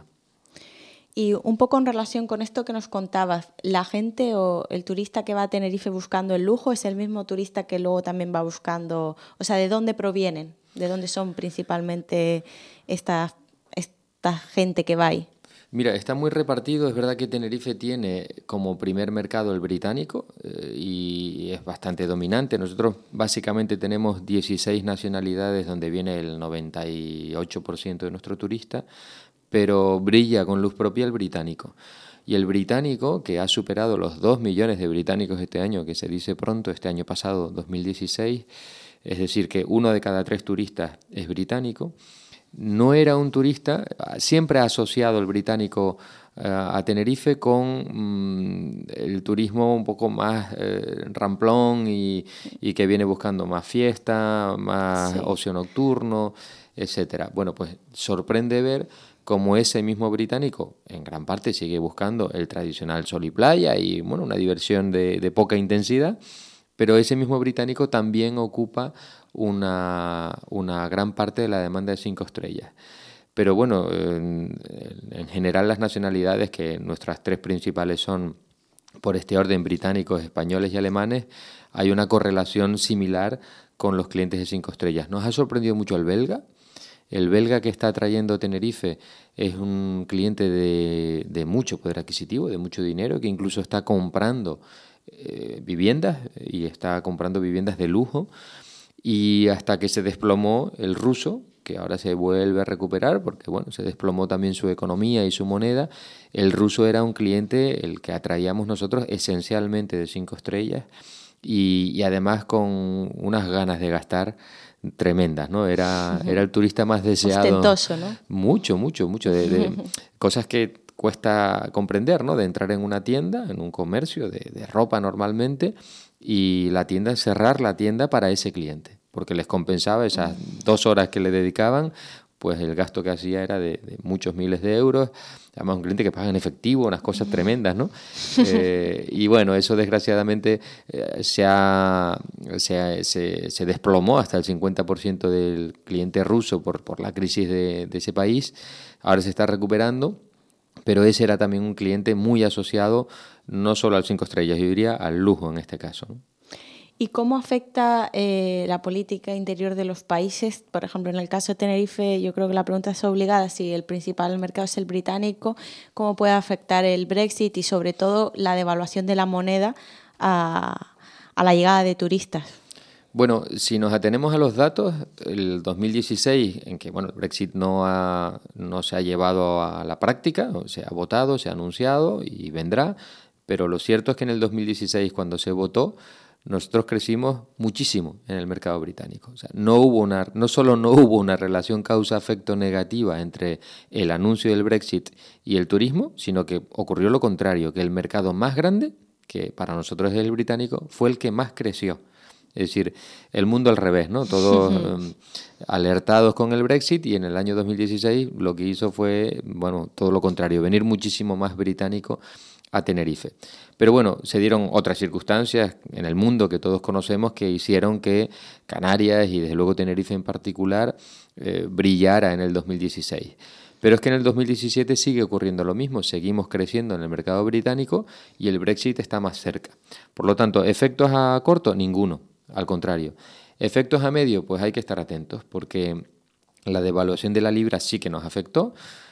Y un poco en relación con esto que nos contabas, ¿la gente o el turista que va a Tenerife buscando el lujo es el mismo turista que luego también va buscando, o sea, ¿de dónde provienen? ¿De dónde son principalmente esta, esta gente que va ahí? Mira, está muy repartido. Es verdad que Tenerife tiene como primer mercado el británico eh, y es bastante dominante. Nosotros básicamente tenemos dieciséis nacionalidades donde viene el noventa y ocho por ciento de nuestro turista, pero brilla con luz propia el británico. Y el británico, que ha superado los dos millones de británicos este año, que se dice pronto, este año pasado, dos mil dieciséis, es decir, que uno de cada tres turistas es británico. No era un turista, siempre ha asociado el británico uh, a Tenerife con mm, el turismo un poco más eh, ramplón y, y que viene buscando más fiesta, más Sí. ocio nocturno, etcétera. Bueno, pues sorprende ver cómo ese mismo británico en gran parte sigue buscando el tradicional sol y playa y bueno, una diversión de, de poca intensidad, pero ese mismo británico también ocupa una, una gran parte de la demanda de cinco estrellas. Pero bueno, en, en general las nacionalidades, que nuestras tres principales son por este orden británicos, españoles y alemanes, hay una correlación similar con los clientes de cinco estrellas. Nos ha sorprendido mucho el belga. El belga que está trayendo Tenerife es un cliente de, de mucho poder adquisitivo, de mucho dinero, que incluso está comprando eh, viviendas y está comprando viviendas de lujo. Y hasta que se desplomó el ruso, que ahora se vuelve a recuperar porque bueno, se desplomó también su economía y su moneda. El ruso era un cliente, el que atraíamos nosotros, esencialmente de cinco estrellas y, y además con unas ganas de gastar tremendas, ¿no? Era, era el turista más deseado. Ostentoso, ¿no? Mucho, mucho, mucho. De, de cosas que cuesta comprender, ¿no? De entrar en una tienda, en un comercio de, de ropa normalmente, y la tienda, cerrar la tienda para ese cliente, porque les compensaba esas dos horas que le dedicaban, pues el gasto que hacía era de, de muchos miles de euros. Además un cliente que paga en efectivo, unas cosas tremendas, ¿no? Eh, y bueno, eso desgraciadamente eh, se, ha, se, ha, se, se desplomó hasta el cincuenta por ciento del cliente ruso por, por la crisis de, de ese país. Ahora se está recuperando, pero ese era también un cliente muy asociado no solo al cinco estrellas, yo diría al lujo en este caso, ¿no? ¿Y cómo afecta eh, la política interior de los países? Por ejemplo, en el caso de Tenerife, yo creo que la pregunta es obligada, si el principal mercado es el británico, ¿cómo puede afectar el Brexit y sobre todo la devaluación de la moneda a, a la llegada de turistas? Bueno, si nos atenemos a los datos, el dos mil dieciséis, en que bueno, el Brexit no, ha, no se ha llevado a la práctica, se ha votado, se ha anunciado y vendrá, pero lo cierto es que en el dos mil dieciséis, cuando se votó, nosotros crecimos muchísimo en el mercado británico. O sea, no hubo una, no solo no hubo una relación causa-efecto negativa entre el anuncio del Brexit y el turismo, sino que ocurrió lo contrario, que el mercado más grande, que para nosotros es el británico, fue el que más creció. Es decir, el mundo al revés, ¿no? Todos um, alertados con el Brexit, y en el año dos mil dieciséis lo que hizo fue, bueno, todo lo contrario, venir muchísimo más británico a Tenerife. Pero bueno, se dieron otras circunstancias en el mundo que todos conocemos que hicieron que Canarias y desde luego Tenerife en particular eh, brillara en el dos mil dieciséis. Pero es que en el dos mil diecisiete sigue ocurriendo lo mismo, seguimos creciendo en el mercado británico y el Brexit está más cerca. Por lo tanto, ¿efectos a corto? Ninguno, al contrario. ¿Efectos a medio? Pues hay que estar atentos porque la devaluación de la libra sí que nos afectó.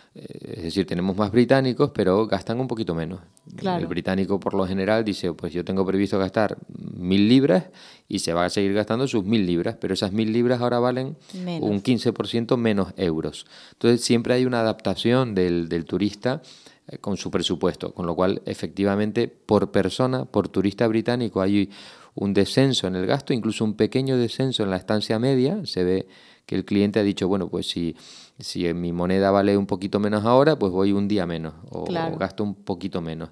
Es decir, tenemos más británicos, pero gastan un poquito menos. Claro. El británico, por lo general, dice, pues yo tengo previsto gastar mil libras y se va a seguir gastando sus mil libras, pero esas mil libras ahora valen Menos. un quince por ciento menos euros. Entonces, siempre hay una adaptación del, del turista eh, con su presupuesto, con lo cual, efectivamente, por persona, por turista británico, hay un descenso en el gasto, incluso un pequeño descenso en la estancia media. Se ve que el cliente ha dicho, bueno, pues si... Si mi moneda vale un poquito menos ahora, pues voy un día menos o, Claro. o gasto un poquito menos.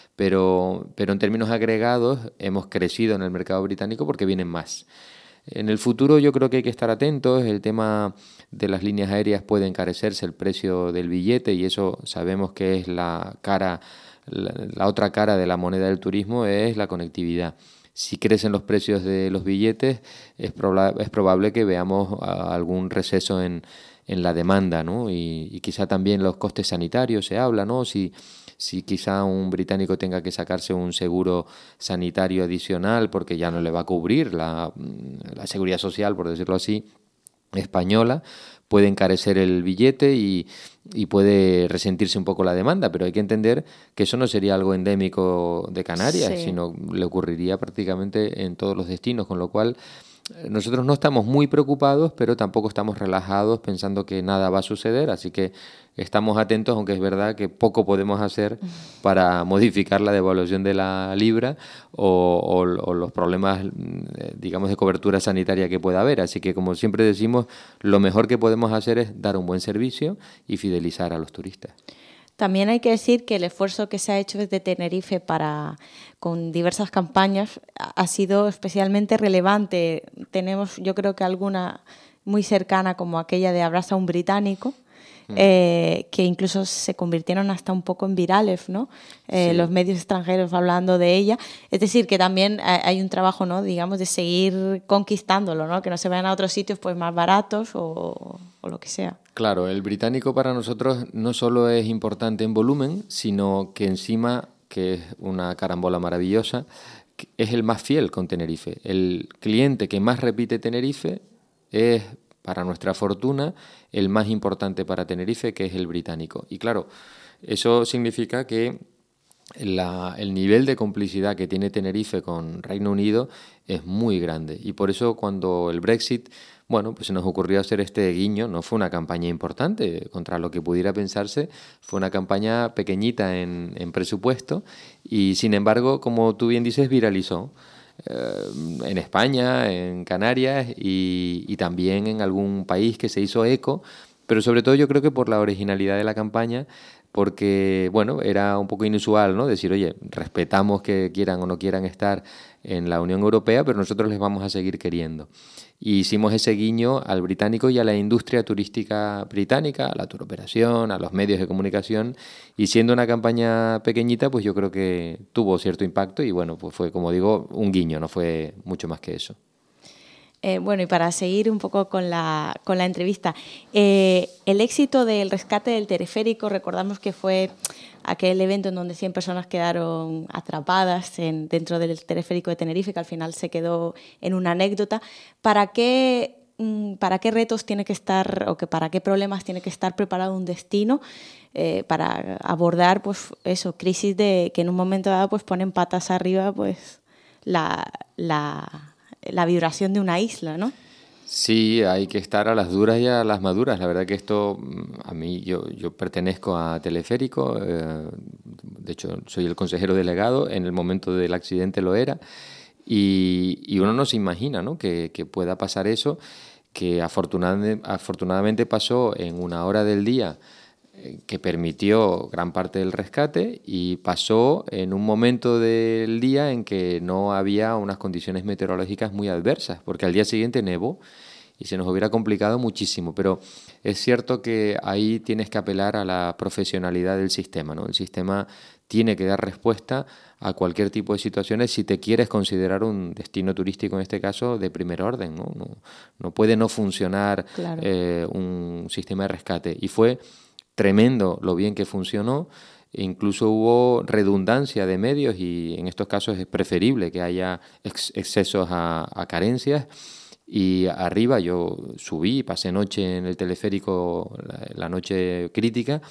Pero, pero en términos agregados hemos crecido en el mercado británico porque vienen más. En el futuro yo creo que hay que estar atentos. El tema de las líneas aéreas puede encarecerse el precio del billete y eso sabemos que es la cara, la, la otra cara de la moneda del turismo es la conectividad. Si crecen los precios de los billetes, es, proba- es probable que veamos a, algún receso en, en la demanda, ¿no? Y, y quizá también los costes sanitarios se habla, ¿no? Si, si quizá un británico tenga que sacarse un seguro sanitario adicional porque ya no le va a cubrir la, la seguridad social, por decirlo así, española, puede encarecer el billete y, y puede resentirse un poco la demanda, pero hay que entender que eso no sería algo endémico de Canarias, Sí. sino le ocurriría prácticamente en todos los destinos, con lo cual nosotros no estamos muy preocupados, pero tampoco estamos relajados pensando que nada va a suceder, así que estamos atentos, aunque es verdad que poco podemos hacer para modificar la devaluación de la libra o, o, o los problemas, digamos, de cobertura sanitaria que pueda haber. Así que, como siempre decimos, lo mejor que podemos hacer es dar un buen servicio y fidelizar a los turistas. También hay que decir que el esfuerzo que se ha hecho desde Tenerife para, con diversas campañas ha sido especialmente relevante. Tenemos, yo creo que alguna muy cercana, como aquella de Abraza a un británico, eh, que incluso se convirtieron hasta un poco en virales, ¿no? Eh, Sí. Los medios extranjeros hablando de ella. Es decir, que también hay un trabajo, ¿no?, digamos, de seguir conquistándolo, ¿no? Que no se vayan a otros sitios pues más baratos o, o lo que sea. Claro, el británico para nosotros no solo es importante en volumen, sino que encima, que es una carambola maravillosa, que es el más fiel con Tenerife. El cliente que más repite Tenerife es, para nuestra fortuna, el más importante para Tenerife, que es el británico. Y claro, eso significa que la, el nivel de complicidad que tiene Tenerife con Reino Unido es muy grande. Y por eso cuando el Brexit, bueno, pues se nos ocurrió hacer este guiño. No fue una campaña importante, contra lo que pudiera pensarse, fue una campaña pequeñita en, en presupuesto y, sin embargo, como tú bien dices, viralizó eh, en España, en Canarias y, y también en algún país que se hizo eco, pero sobre todo yo creo que por la originalidad de la campaña, porque, bueno, era un poco inusual, ¿no? Decir, oye, respetamos que quieran o no quieran estar en la Unión Europea, pero nosotros les vamos a seguir queriendo. Y hicimos ese guiño al británico y a la industria turística británica, a la turoperación, a los medios de comunicación, y siendo una campaña pequeñita, pues yo creo que tuvo cierto impacto y, bueno, pues fue, como digo, un guiño, no fue mucho más que eso. Eh, bueno, y para seguir un poco con la, con la entrevista, eh, el éxito del rescate del teleférico, recordamos que fue aquel evento en donde cien personas quedaron atrapadas en, dentro del teleférico de Tenerife, que al final se quedó en una anécdota. ¿Para qué, para qué retos tiene que estar, o que para qué problemas tiene que estar preparado un destino eh, para abordar, pues eso, crisis de que en un momento dado pues ponen patas arriba pues la... la la vibración de una isla, ¿no? Sí, hay que estar a las duras y a las maduras. La verdad que esto, a mí, yo, yo pertenezco a Teleférico, eh, de hecho soy el consejero delegado, en el momento del accidente lo era, y, y uno no se imagina, ¿no?, que, que pueda pasar eso, que afortunadamente, afortunadamente pasó en una hora del día que permitió gran parte del rescate y pasó en un momento del día en que no había unas condiciones meteorológicas muy adversas, porque al día siguiente nevó y se nos hubiera complicado muchísimo. Pero es cierto que ahí tienes que apelar a la profesionalidad del sistema, ¿no? El sistema tiene que dar respuesta a cualquier tipo de situaciones si te quieres considerar un destino turístico, en este caso, de primer orden, ¿no? No, no puede no funcionar, claro, eh, un sistema de rescate. Y fue tremendo lo bien que funcionó, incluso hubo redundancia de medios y en estos casos es preferible que haya ex excesos a, a carencias. Y arriba yo subí, pasé noche en el teleférico, la, la noche crítica,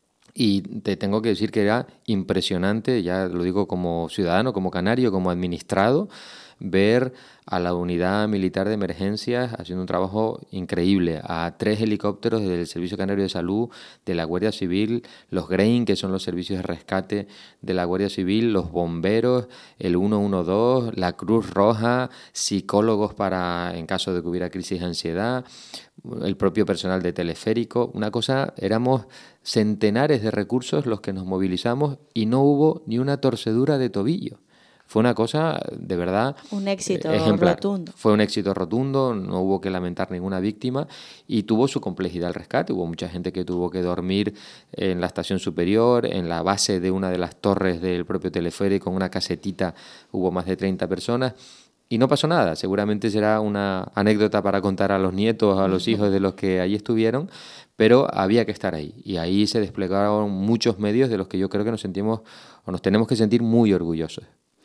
y te tengo que decir que era impresionante, ya lo digo como ciudadano, como canario, como administrado, ver a la unidad militar de emergencias haciendo un trabajo increíble, a tres helicópteros del Servicio Canario de Salud, de la Guardia Civil, los GRAIN, que son los servicios de rescate de la Guardia Civil, los bomberos, el uno uno dos, la Cruz Roja, psicólogos para en caso de que hubiera crisis de ansiedad, el propio personal de Teleférico. Una cosa, éramos centenares de recursos los que nos movilizamos y no hubo ni una torcedura de tobillo. Fue una cosa, de verdad, un éxito eh, ejemplar. rotundo. Fue un éxito rotundo, no hubo que lamentar ninguna víctima y tuvo su complejidad el rescate. Hubo mucha gente que tuvo que dormir en la estación superior, en la base de una de las torres del propio teleférico, con una casetita, hubo más de treinta personas. Y no pasó nada, seguramente será una anécdota para contar a los nietos, a los hijos de los que allí estuvieron, pero había que estar ahí. Y ahí se desplegaron muchos medios de los que yo creo que nos sentimos o nos tenemos que sentir muy orgullosos.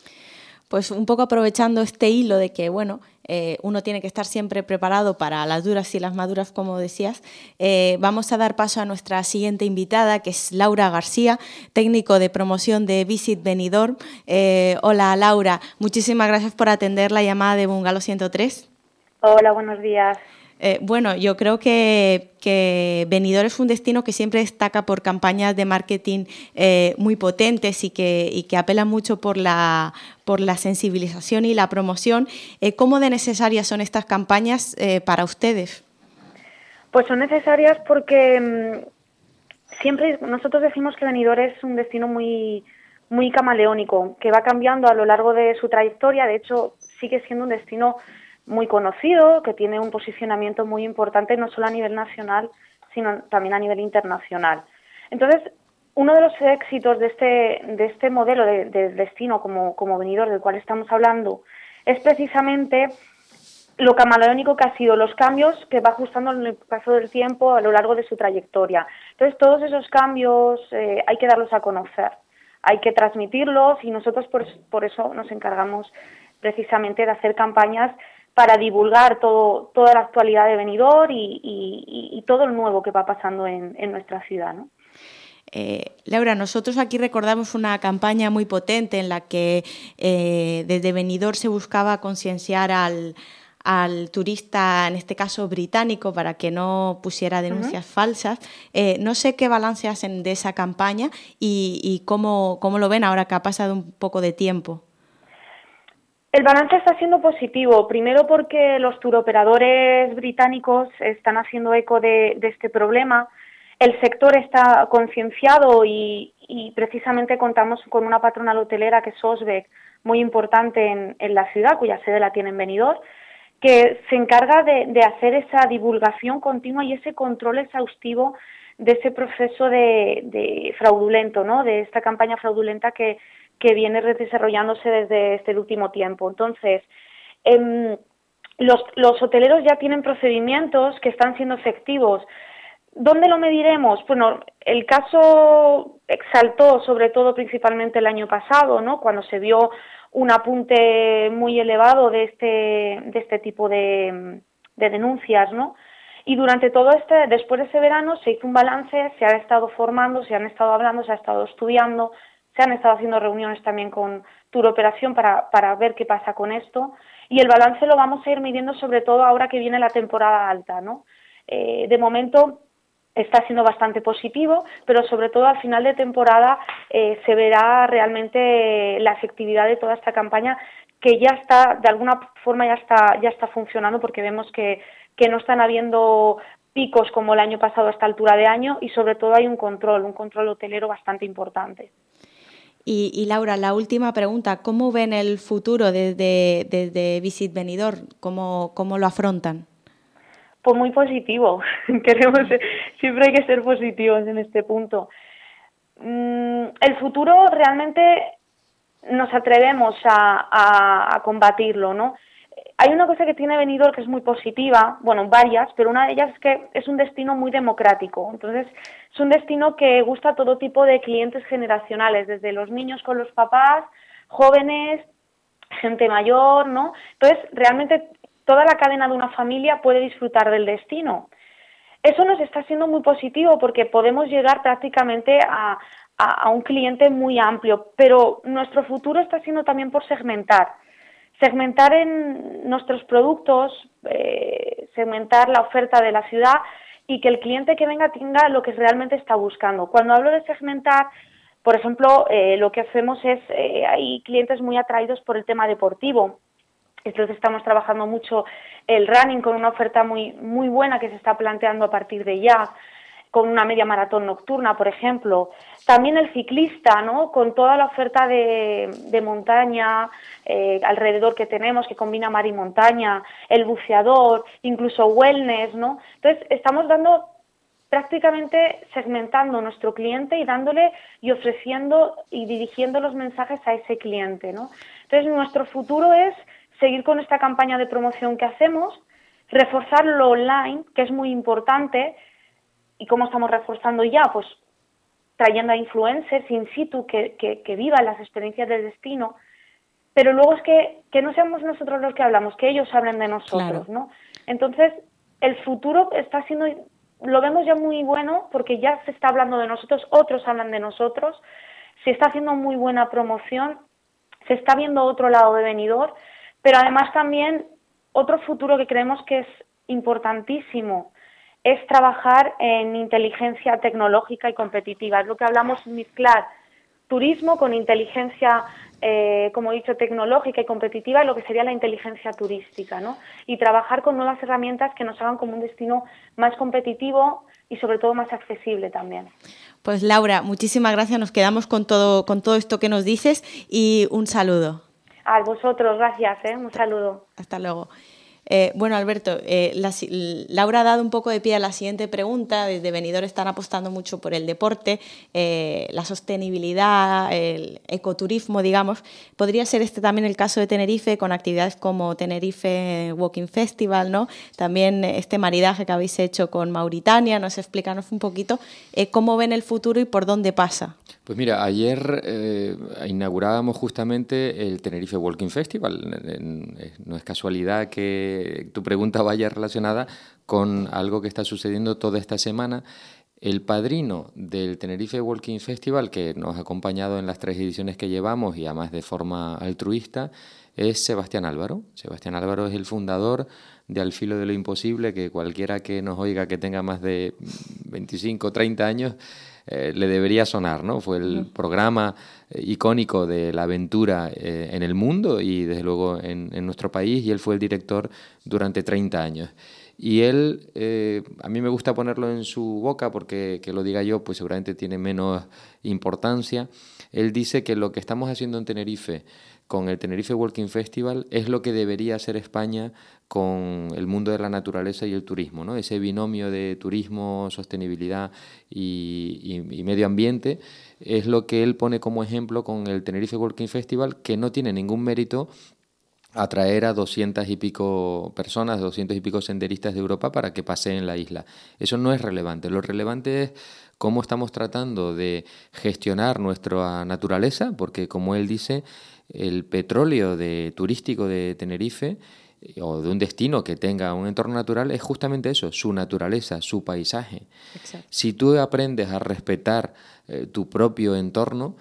Pues un poco aprovechando este hilo de que, bueno, eh, uno tiene que estar siempre preparado para las duras y las maduras, como decías, eh, vamos a dar paso a nuestra siguiente invitada, que es Laura García, técnico de promoción de Visit Benidorm. Eh, hola, Laura, muchísimas gracias por atender la llamada de Bungalow ciento tres. Hola, buenos días. Eh, bueno, yo creo que, que Benidorm es un destino que siempre destaca por campañas de marketing eh, muy potentes y que, y que apelan mucho por la, por la sensibilización y la promoción. Eh, ¿Cómo de necesarias son estas campañas eh, para ustedes? Pues son necesarias porque mmm, siempre nosotros decimos que Benidorm es un destino muy, muy camaleónico, que va cambiando a lo largo de su trayectoria. De hecho, sigue siendo un destino muy conocido, que tiene un posicionamiento muy importante no solo a nivel nacional, sino también a nivel internacional. Entonces, uno de los éxitos de este, de este modelo de, de destino como, como Benidorm, del cual estamos hablando, es precisamente lo camaleónico que ha sido, los cambios que va ajustando en el paso del tiempo a lo largo de su trayectoria. Entonces, todos esos cambios eh, hay que darlos a conocer, hay que transmitirlos y nosotros por, por eso nos encargamos precisamente de hacer campañas para divulgar todo, toda la actualidad de Benidorm y, y, y todo lo nuevo que va pasando en, en nuestra ciudad, ¿no? Eh, Laura, nosotros aquí recordamos una campaña muy potente en la que eh, desde Benidorm se buscaba concienciar al, al turista, en este caso británico, para que no pusiera denuncias uh-huh. falsas. Eh, no sé qué balance hacen de esa campaña y, y cómo, cómo lo ven ahora que ha pasado un poco de tiempo. El balance está siendo positivo, primero porque los turoperadores británicos están haciendo eco de, de este problema, el sector está concienciado y, y precisamente contamos con una patronal hotelera que es Osbeck, muy importante en, en la ciudad, cuya sede la tiene en Benidorm, que se encarga de, de hacer esa divulgación continua y ese control exhaustivo de ese proceso de, de fraudulento, ¿no? De esta campaña fraudulenta que que viene desarrollándose desde este último tiempo. Entonces, eh, los, los hoteleros ya tienen procedimientos que están siendo efectivos. ¿Dónde lo mediremos? Bueno, el caso exaltó sobre todo principalmente el año pasado, ¿no? Cuando se vio un apunte muy elevado de este, de este tipo de, de denuncias, ¿no? Y durante todo este, después de ese verano se hizo un balance, se ha estado formando, se han estado hablando, se ha estado estudiando, se han estado haciendo reuniones también con Turoperación para, para ver qué pasa con esto y el balance lo vamos a ir midiendo sobre todo ahora que viene la temporada alta, ¿no? Eh, de momento está siendo bastante positivo, pero sobre todo al final de temporada eh, se verá realmente la efectividad de toda esta campaña que ya está, de alguna forma ya está, ya está funcionando porque vemos que, que no están habiendo picos como el año pasado a esta altura de año y sobre todo hay un control, un control hotelero bastante importante. Y, y Laura, la última pregunta, ¿cómo ven el futuro desde, desde Visit Benidorm? ¿Cómo, cómo lo afrontan? Pues muy positivo, queremos, siempre hay que ser positivos en este punto. Mm, el futuro realmente nos atrevemos a, a, a combatirlo, ¿no? Hay una cosa que tiene Benidorm que es muy positiva, bueno, varias, pero una de ellas es que es un destino muy democrático. Entonces, es un destino que gusta a todo tipo de clientes generacionales, desde los niños con los papás, jóvenes, gente mayor, ¿no? Entonces, realmente toda la cadena de una familia puede disfrutar del destino. Eso nos está siendo muy positivo porque podemos llegar prácticamente a, a, a un cliente muy amplio, pero nuestro futuro está siendo también por segmentar. Segmentar en nuestros productos, eh, segmentar la oferta de la ciudad y que el cliente que venga tenga lo que realmente está buscando. Cuando hablo de segmentar, por ejemplo, eh, lo que hacemos es, eh, hay clientes muy atraídos por el tema deportivo. Entonces estamos trabajando mucho el running con una oferta muy, muy buena que se está planteando a partir de ya. con una media maratón nocturna, por ejemplo. También el ciclista, ¿no? Con toda la oferta de, de montaña eh, alrededor que tenemos, que combina mar y montaña, el buceador, incluso wellness, ¿no? Entonces, estamos dando, prácticamente segmentando nuestro cliente y dándole y ofreciendo y dirigiendo los mensajes a ese cliente, ¿no? Entonces, nuestro futuro es seguir con esta campaña de promoción que hacemos, reforzar lo online, que es muy importante. ¿Y cómo estamos reforzando ya? Pues trayendo a influencers in situ que, que, que vivan las experiencias del destino, pero luego es que, que no seamos nosotros los que hablamos, que ellos hablen de nosotros, claro, ¿no? Entonces, el futuro está siendo, lo vemos ya muy bueno porque ya se está hablando de nosotros, otros hablan de nosotros, se está haciendo muy buena promoción, se está viendo otro lado de venidor, pero además también otro futuro que creemos que es importantísimo es trabajar en inteligencia tecnológica y competitiva. Es lo que hablamos, mezclar turismo con inteligencia, eh, como he dicho, tecnológica y competitiva, lo que sería la inteligencia turística, ¿no? Y trabajar con nuevas herramientas que nos hagan como un destino más competitivo y sobre todo más accesible también. Pues Laura, muchísimas gracias. Nos quedamos con todo, con todo esto que nos dices y un saludo. A vosotros, gracias, ¿eh? Un saludo. Hasta luego. Eh, bueno, Alberto, eh, la, Laura ha dado un poco de pie a la siguiente pregunta. Desde Benidorm están apostando mucho por el deporte, eh, la sostenibilidad, el ecoturismo, digamos. ¿Podría ser este también el caso de Tenerife, con actividades como Tenerife Walking Festival, ¿no? También este maridaje que habéis hecho con Mauritania. Nos explícanos un poquito eh, cómo ven el futuro y por dónde pasa. Pues mira, ayer eh, inaugurábamos justamente el Tenerife Walking Festival. En, en, no es casualidad que tu pregunta vaya relacionada con algo que está sucediendo toda esta semana. El padrino del Tenerife Walking Festival, que nos ha acompañado en las tres ediciones que llevamos y además de forma altruista, es Sebastián Álvaro. Sebastián Álvaro es el fundador de Al Filo de lo Imposible, que cualquiera que nos oiga que tenga más de veinticinco o treinta años eh, le debería sonar, ¿no? Fue el programa eh, icónico de la aventura eh, en el mundo y desde luego en, en nuestro país, y él fue el director durante treinta años. Y él, eh, a mí me gusta ponerlo en su boca porque que lo diga yo pues seguramente tiene menos importancia. Él dice que lo que estamos haciendo en Tenerife con el Tenerife Walking Festival es lo que debería hacer España con el mundo de la naturaleza y el turismo, ¿no? Ese binomio de turismo, sostenibilidad y, y, y medio ambiente es lo que él pone como ejemplo con el Tenerife Walking Festival, que no tiene ningún mérito atraer a doscientas y pico personas, doscientos y pico senderistas de Europa para que paseen la isla. Eso no es relevante. Lo relevante es cómo estamos tratando de gestionar nuestra naturaleza, porque como él dice, el petróleo de, turístico de Tenerife o de un destino que tenga un entorno natural es justamente eso, su naturaleza, su paisaje. Exacto. Si tú aprendes a respetar eh, tu propio entorno,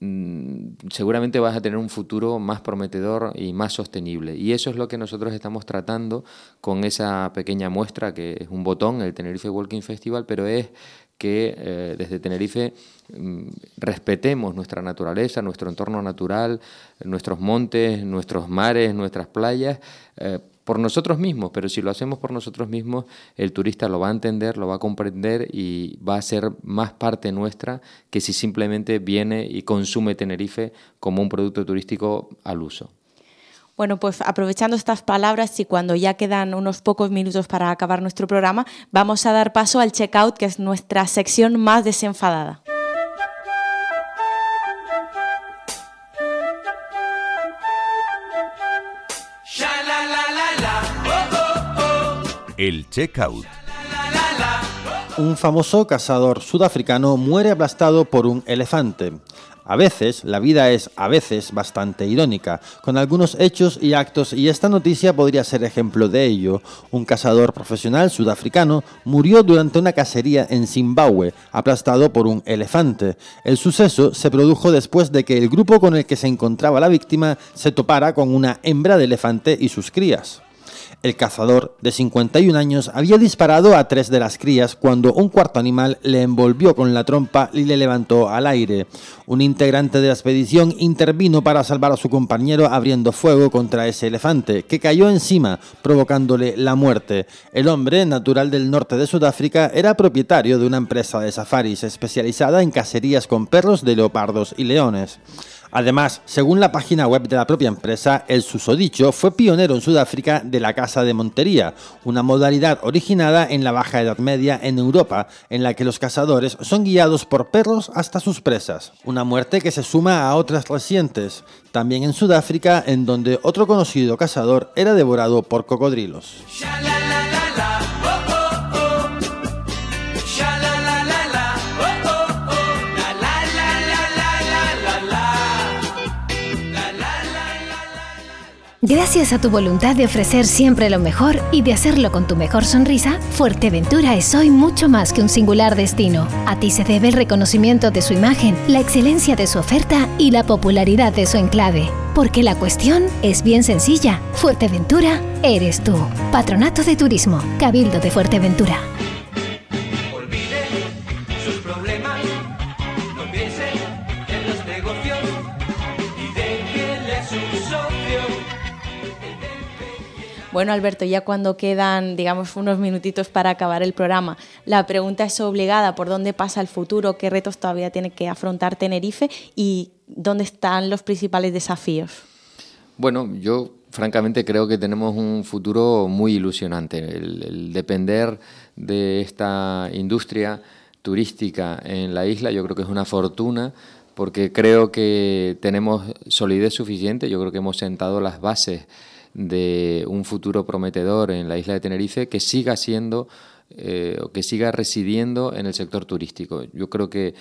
seguramente vas a tener un futuro más prometedor y más sostenible. Y eso es lo que nosotros estamos tratando con esa pequeña muestra, que es un botón, el Tenerife Walking Festival, pero es que eh, desde Tenerife mm, respetemos nuestra naturaleza, nuestro entorno natural, nuestros montes, nuestros mares, nuestras playas, eh, por nosotros mismos, pero si lo hacemos por nosotros mismos, el turista lo va a entender, lo va a comprender y va a ser más parte nuestra que si simplemente viene y consume Tenerife como un producto turístico al uso. Bueno, pues aprovechando estas palabras y cuando ya quedan unos pocos minutos para acabar nuestro programa, vamos a dar paso al checkout, que es nuestra sección más desenfadada. El checkout. Un famoso cazador sudafricano muere aplastado por un elefante. A veces, la vida es a veces bastante irónica, con algunos hechos y actos, y esta noticia podría ser ejemplo de ello. Un cazador profesional sudafricano murió durante una cacería en Zimbabue, aplastado por un elefante. El suceso se produjo después de que el grupo con el que se encontraba la víctima se topara con una hembra de elefante y sus crías. El cazador, de cincuenta y un años, había disparado a tres de las crías cuando un cuarto animal le envolvió con la trompa y le levantó al aire. Un integrante de la expedición intervino para salvar a su compañero abriendo fuego contra ese elefante, que cayó encima, provocándole la muerte. El hombre, natural del norte de Sudáfrica, era propietario de una empresa de safaris especializada en cacerías con perros de leopardos y leones. Además, según la página web de la propia empresa, el susodicho fue pionero en Sudáfrica de la caza de montería, una modalidad originada en la Baja Edad Media en Europa, en la que los cazadores son guiados por perros hasta sus presas. Una muerte que se suma a otras recientes, también en Sudáfrica, en donde otro conocido cazador era devorado por cocodrilos. Gracias a tu voluntad de ofrecer siempre lo mejor y de hacerlo con tu mejor sonrisa, Fuerteventura es hoy mucho más que un singular destino. A ti se debe el reconocimiento de su imagen, la excelencia de su oferta y la popularidad de su enclave. Porque la cuestión es bien sencilla. Fuerteventura eres tú. Patronato de Turismo, Cabildo de Fuerteventura. Olvide sus problemas, no piense en los negocios y déjele a su socio. Bueno, Alberto, ya cuando quedan, digamos, unos minutitos para acabar el programa, la pregunta es obligada: ¿por dónde pasa el futuro? ¿Qué retos todavía tiene que afrontar Tenerife? ¿Y dónde están los principales desafíos? Bueno, yo francamente creo que tenemos un futuro muy ilusionante. El, el depender de esta industria turística en la isla, yo creo que es una fortuna, porque creo que tenemos solidez suficiente. Yo creo que hemos sentado las bases de un futuro prometedor en la isla de Tenerife que siga siendo eh, o que siga residiendo en el sector turístico. Yo creo que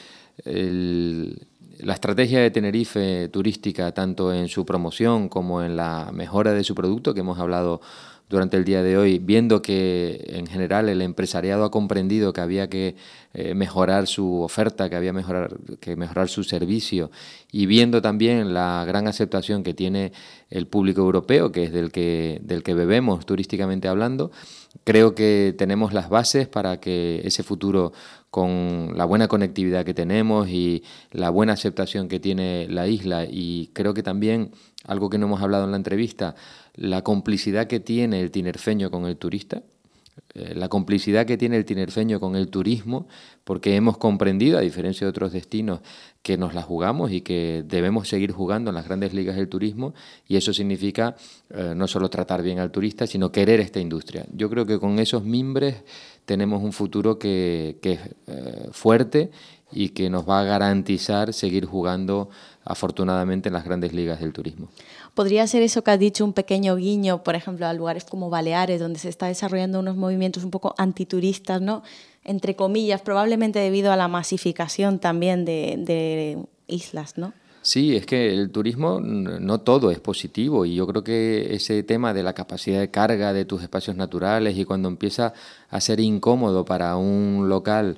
el, la estrategia de Tenerife turística, tanto en su promoción como en la mejora de su producto, que hemos hablado durante el día de hoy, viendo que en general el empresariado ha comprendido que había que eh, mejorar su oferta, que había mejorar, que mejorar su servicio, y viendo también la gran aceptación que tiene el público europeo, que es del que, del que bebemos turísticamente hablando, creo que tenemos las bases para que ese futuro, con la buena conectividad que tenemos y la buena aceptación que tiene la isla, y creo que también, algo que no hemos hablado en la entrevista, la complicidad que tiene el tinerfeño con el turista, eh, la complicidad que tiene el tinerfeño con el turismo, porque hemos comprendido, a diferencia de otros destinos, que nos la jugamos y que debemos seguir jugando en las grandes ligas del turismo, y eso significa eh, no solo tratar bien al turista, sino querer esta industria. Yo creo que con esos mimbres tenemos un futuro que, que es eh, fuerte y que nos va a garantizar seguir jugando afortunadamente en las grandes ligas del turismo. ¿Podría ser eso que has dicho un pequeño guiño, por ejemplo, a lugares como Baleares, donde se está desarrollando unos movimientos un poco antituristas, ¿no? Entre comillas, probablemente debido a la masificación también de, de islas, ¿no? Sí, es que el turismo no todo es positivo, y yo creo que ese tema de la capacidad de carga de tus espacios naturales, y cuando empieza a ser incómodo para un local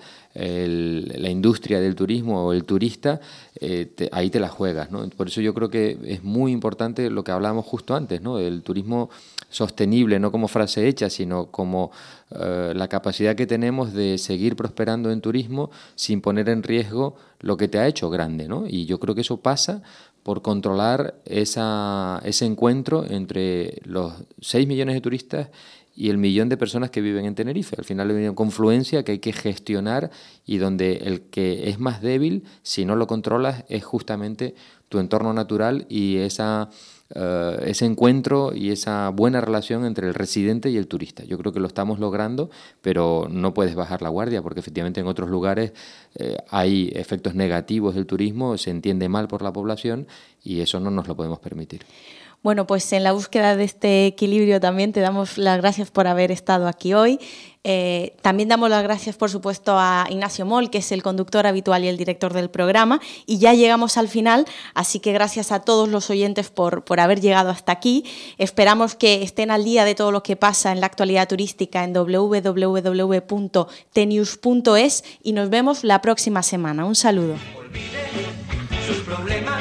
el, la industria del turismo o el turista, eh, te, ahí te la juegas, ¿no? Por eso yo creo que es muy importante lo que hablábamos justo antes, ¿no? El turismo sostenible, no como frase hecha, sino como eh, la capacidad que tenemos de seguir prosperando en turismo sin poner en riesgo lo que te ha hecho grande, ¿no? Y yo creo que eso pasa por controlar esa, ese encuentro entre los seis millones de turistas y el millón de personas que viven en Tenerife. Al final hay una confluencia que hay que gestionar, y donde el que es más débil, si no lo controlas, es justamente tu entorno natural y esa, uh, ese encuentro y esa buena relación entre el residente y el turista. Yo creo que lo estamos logrando, pero no puedes bajar la guardia, porque efectivamente en otros lugares eh, hay efectos negativos del turismo, se entiende mal por la población, y eso no nos lo podemos permitir. Bueno, pues en la búsqueda de este equilibrio también te damos las gracias por haber estado aquí hoy. Eh, también damos las gracias, por supuesto, a Ignacio Moll, que es el conductor habitual y el director del programa. Y ya llegamos al final, así que gracias a todos los oyentes por, por haber llegado hasta aquí. Esperamos que estén al día de todo lo que pasa en la actualidad turística en doble u doble u doble u punto tenews punto es, y nos vemos la próxima semana. Un saludo. Olvide sus problemas.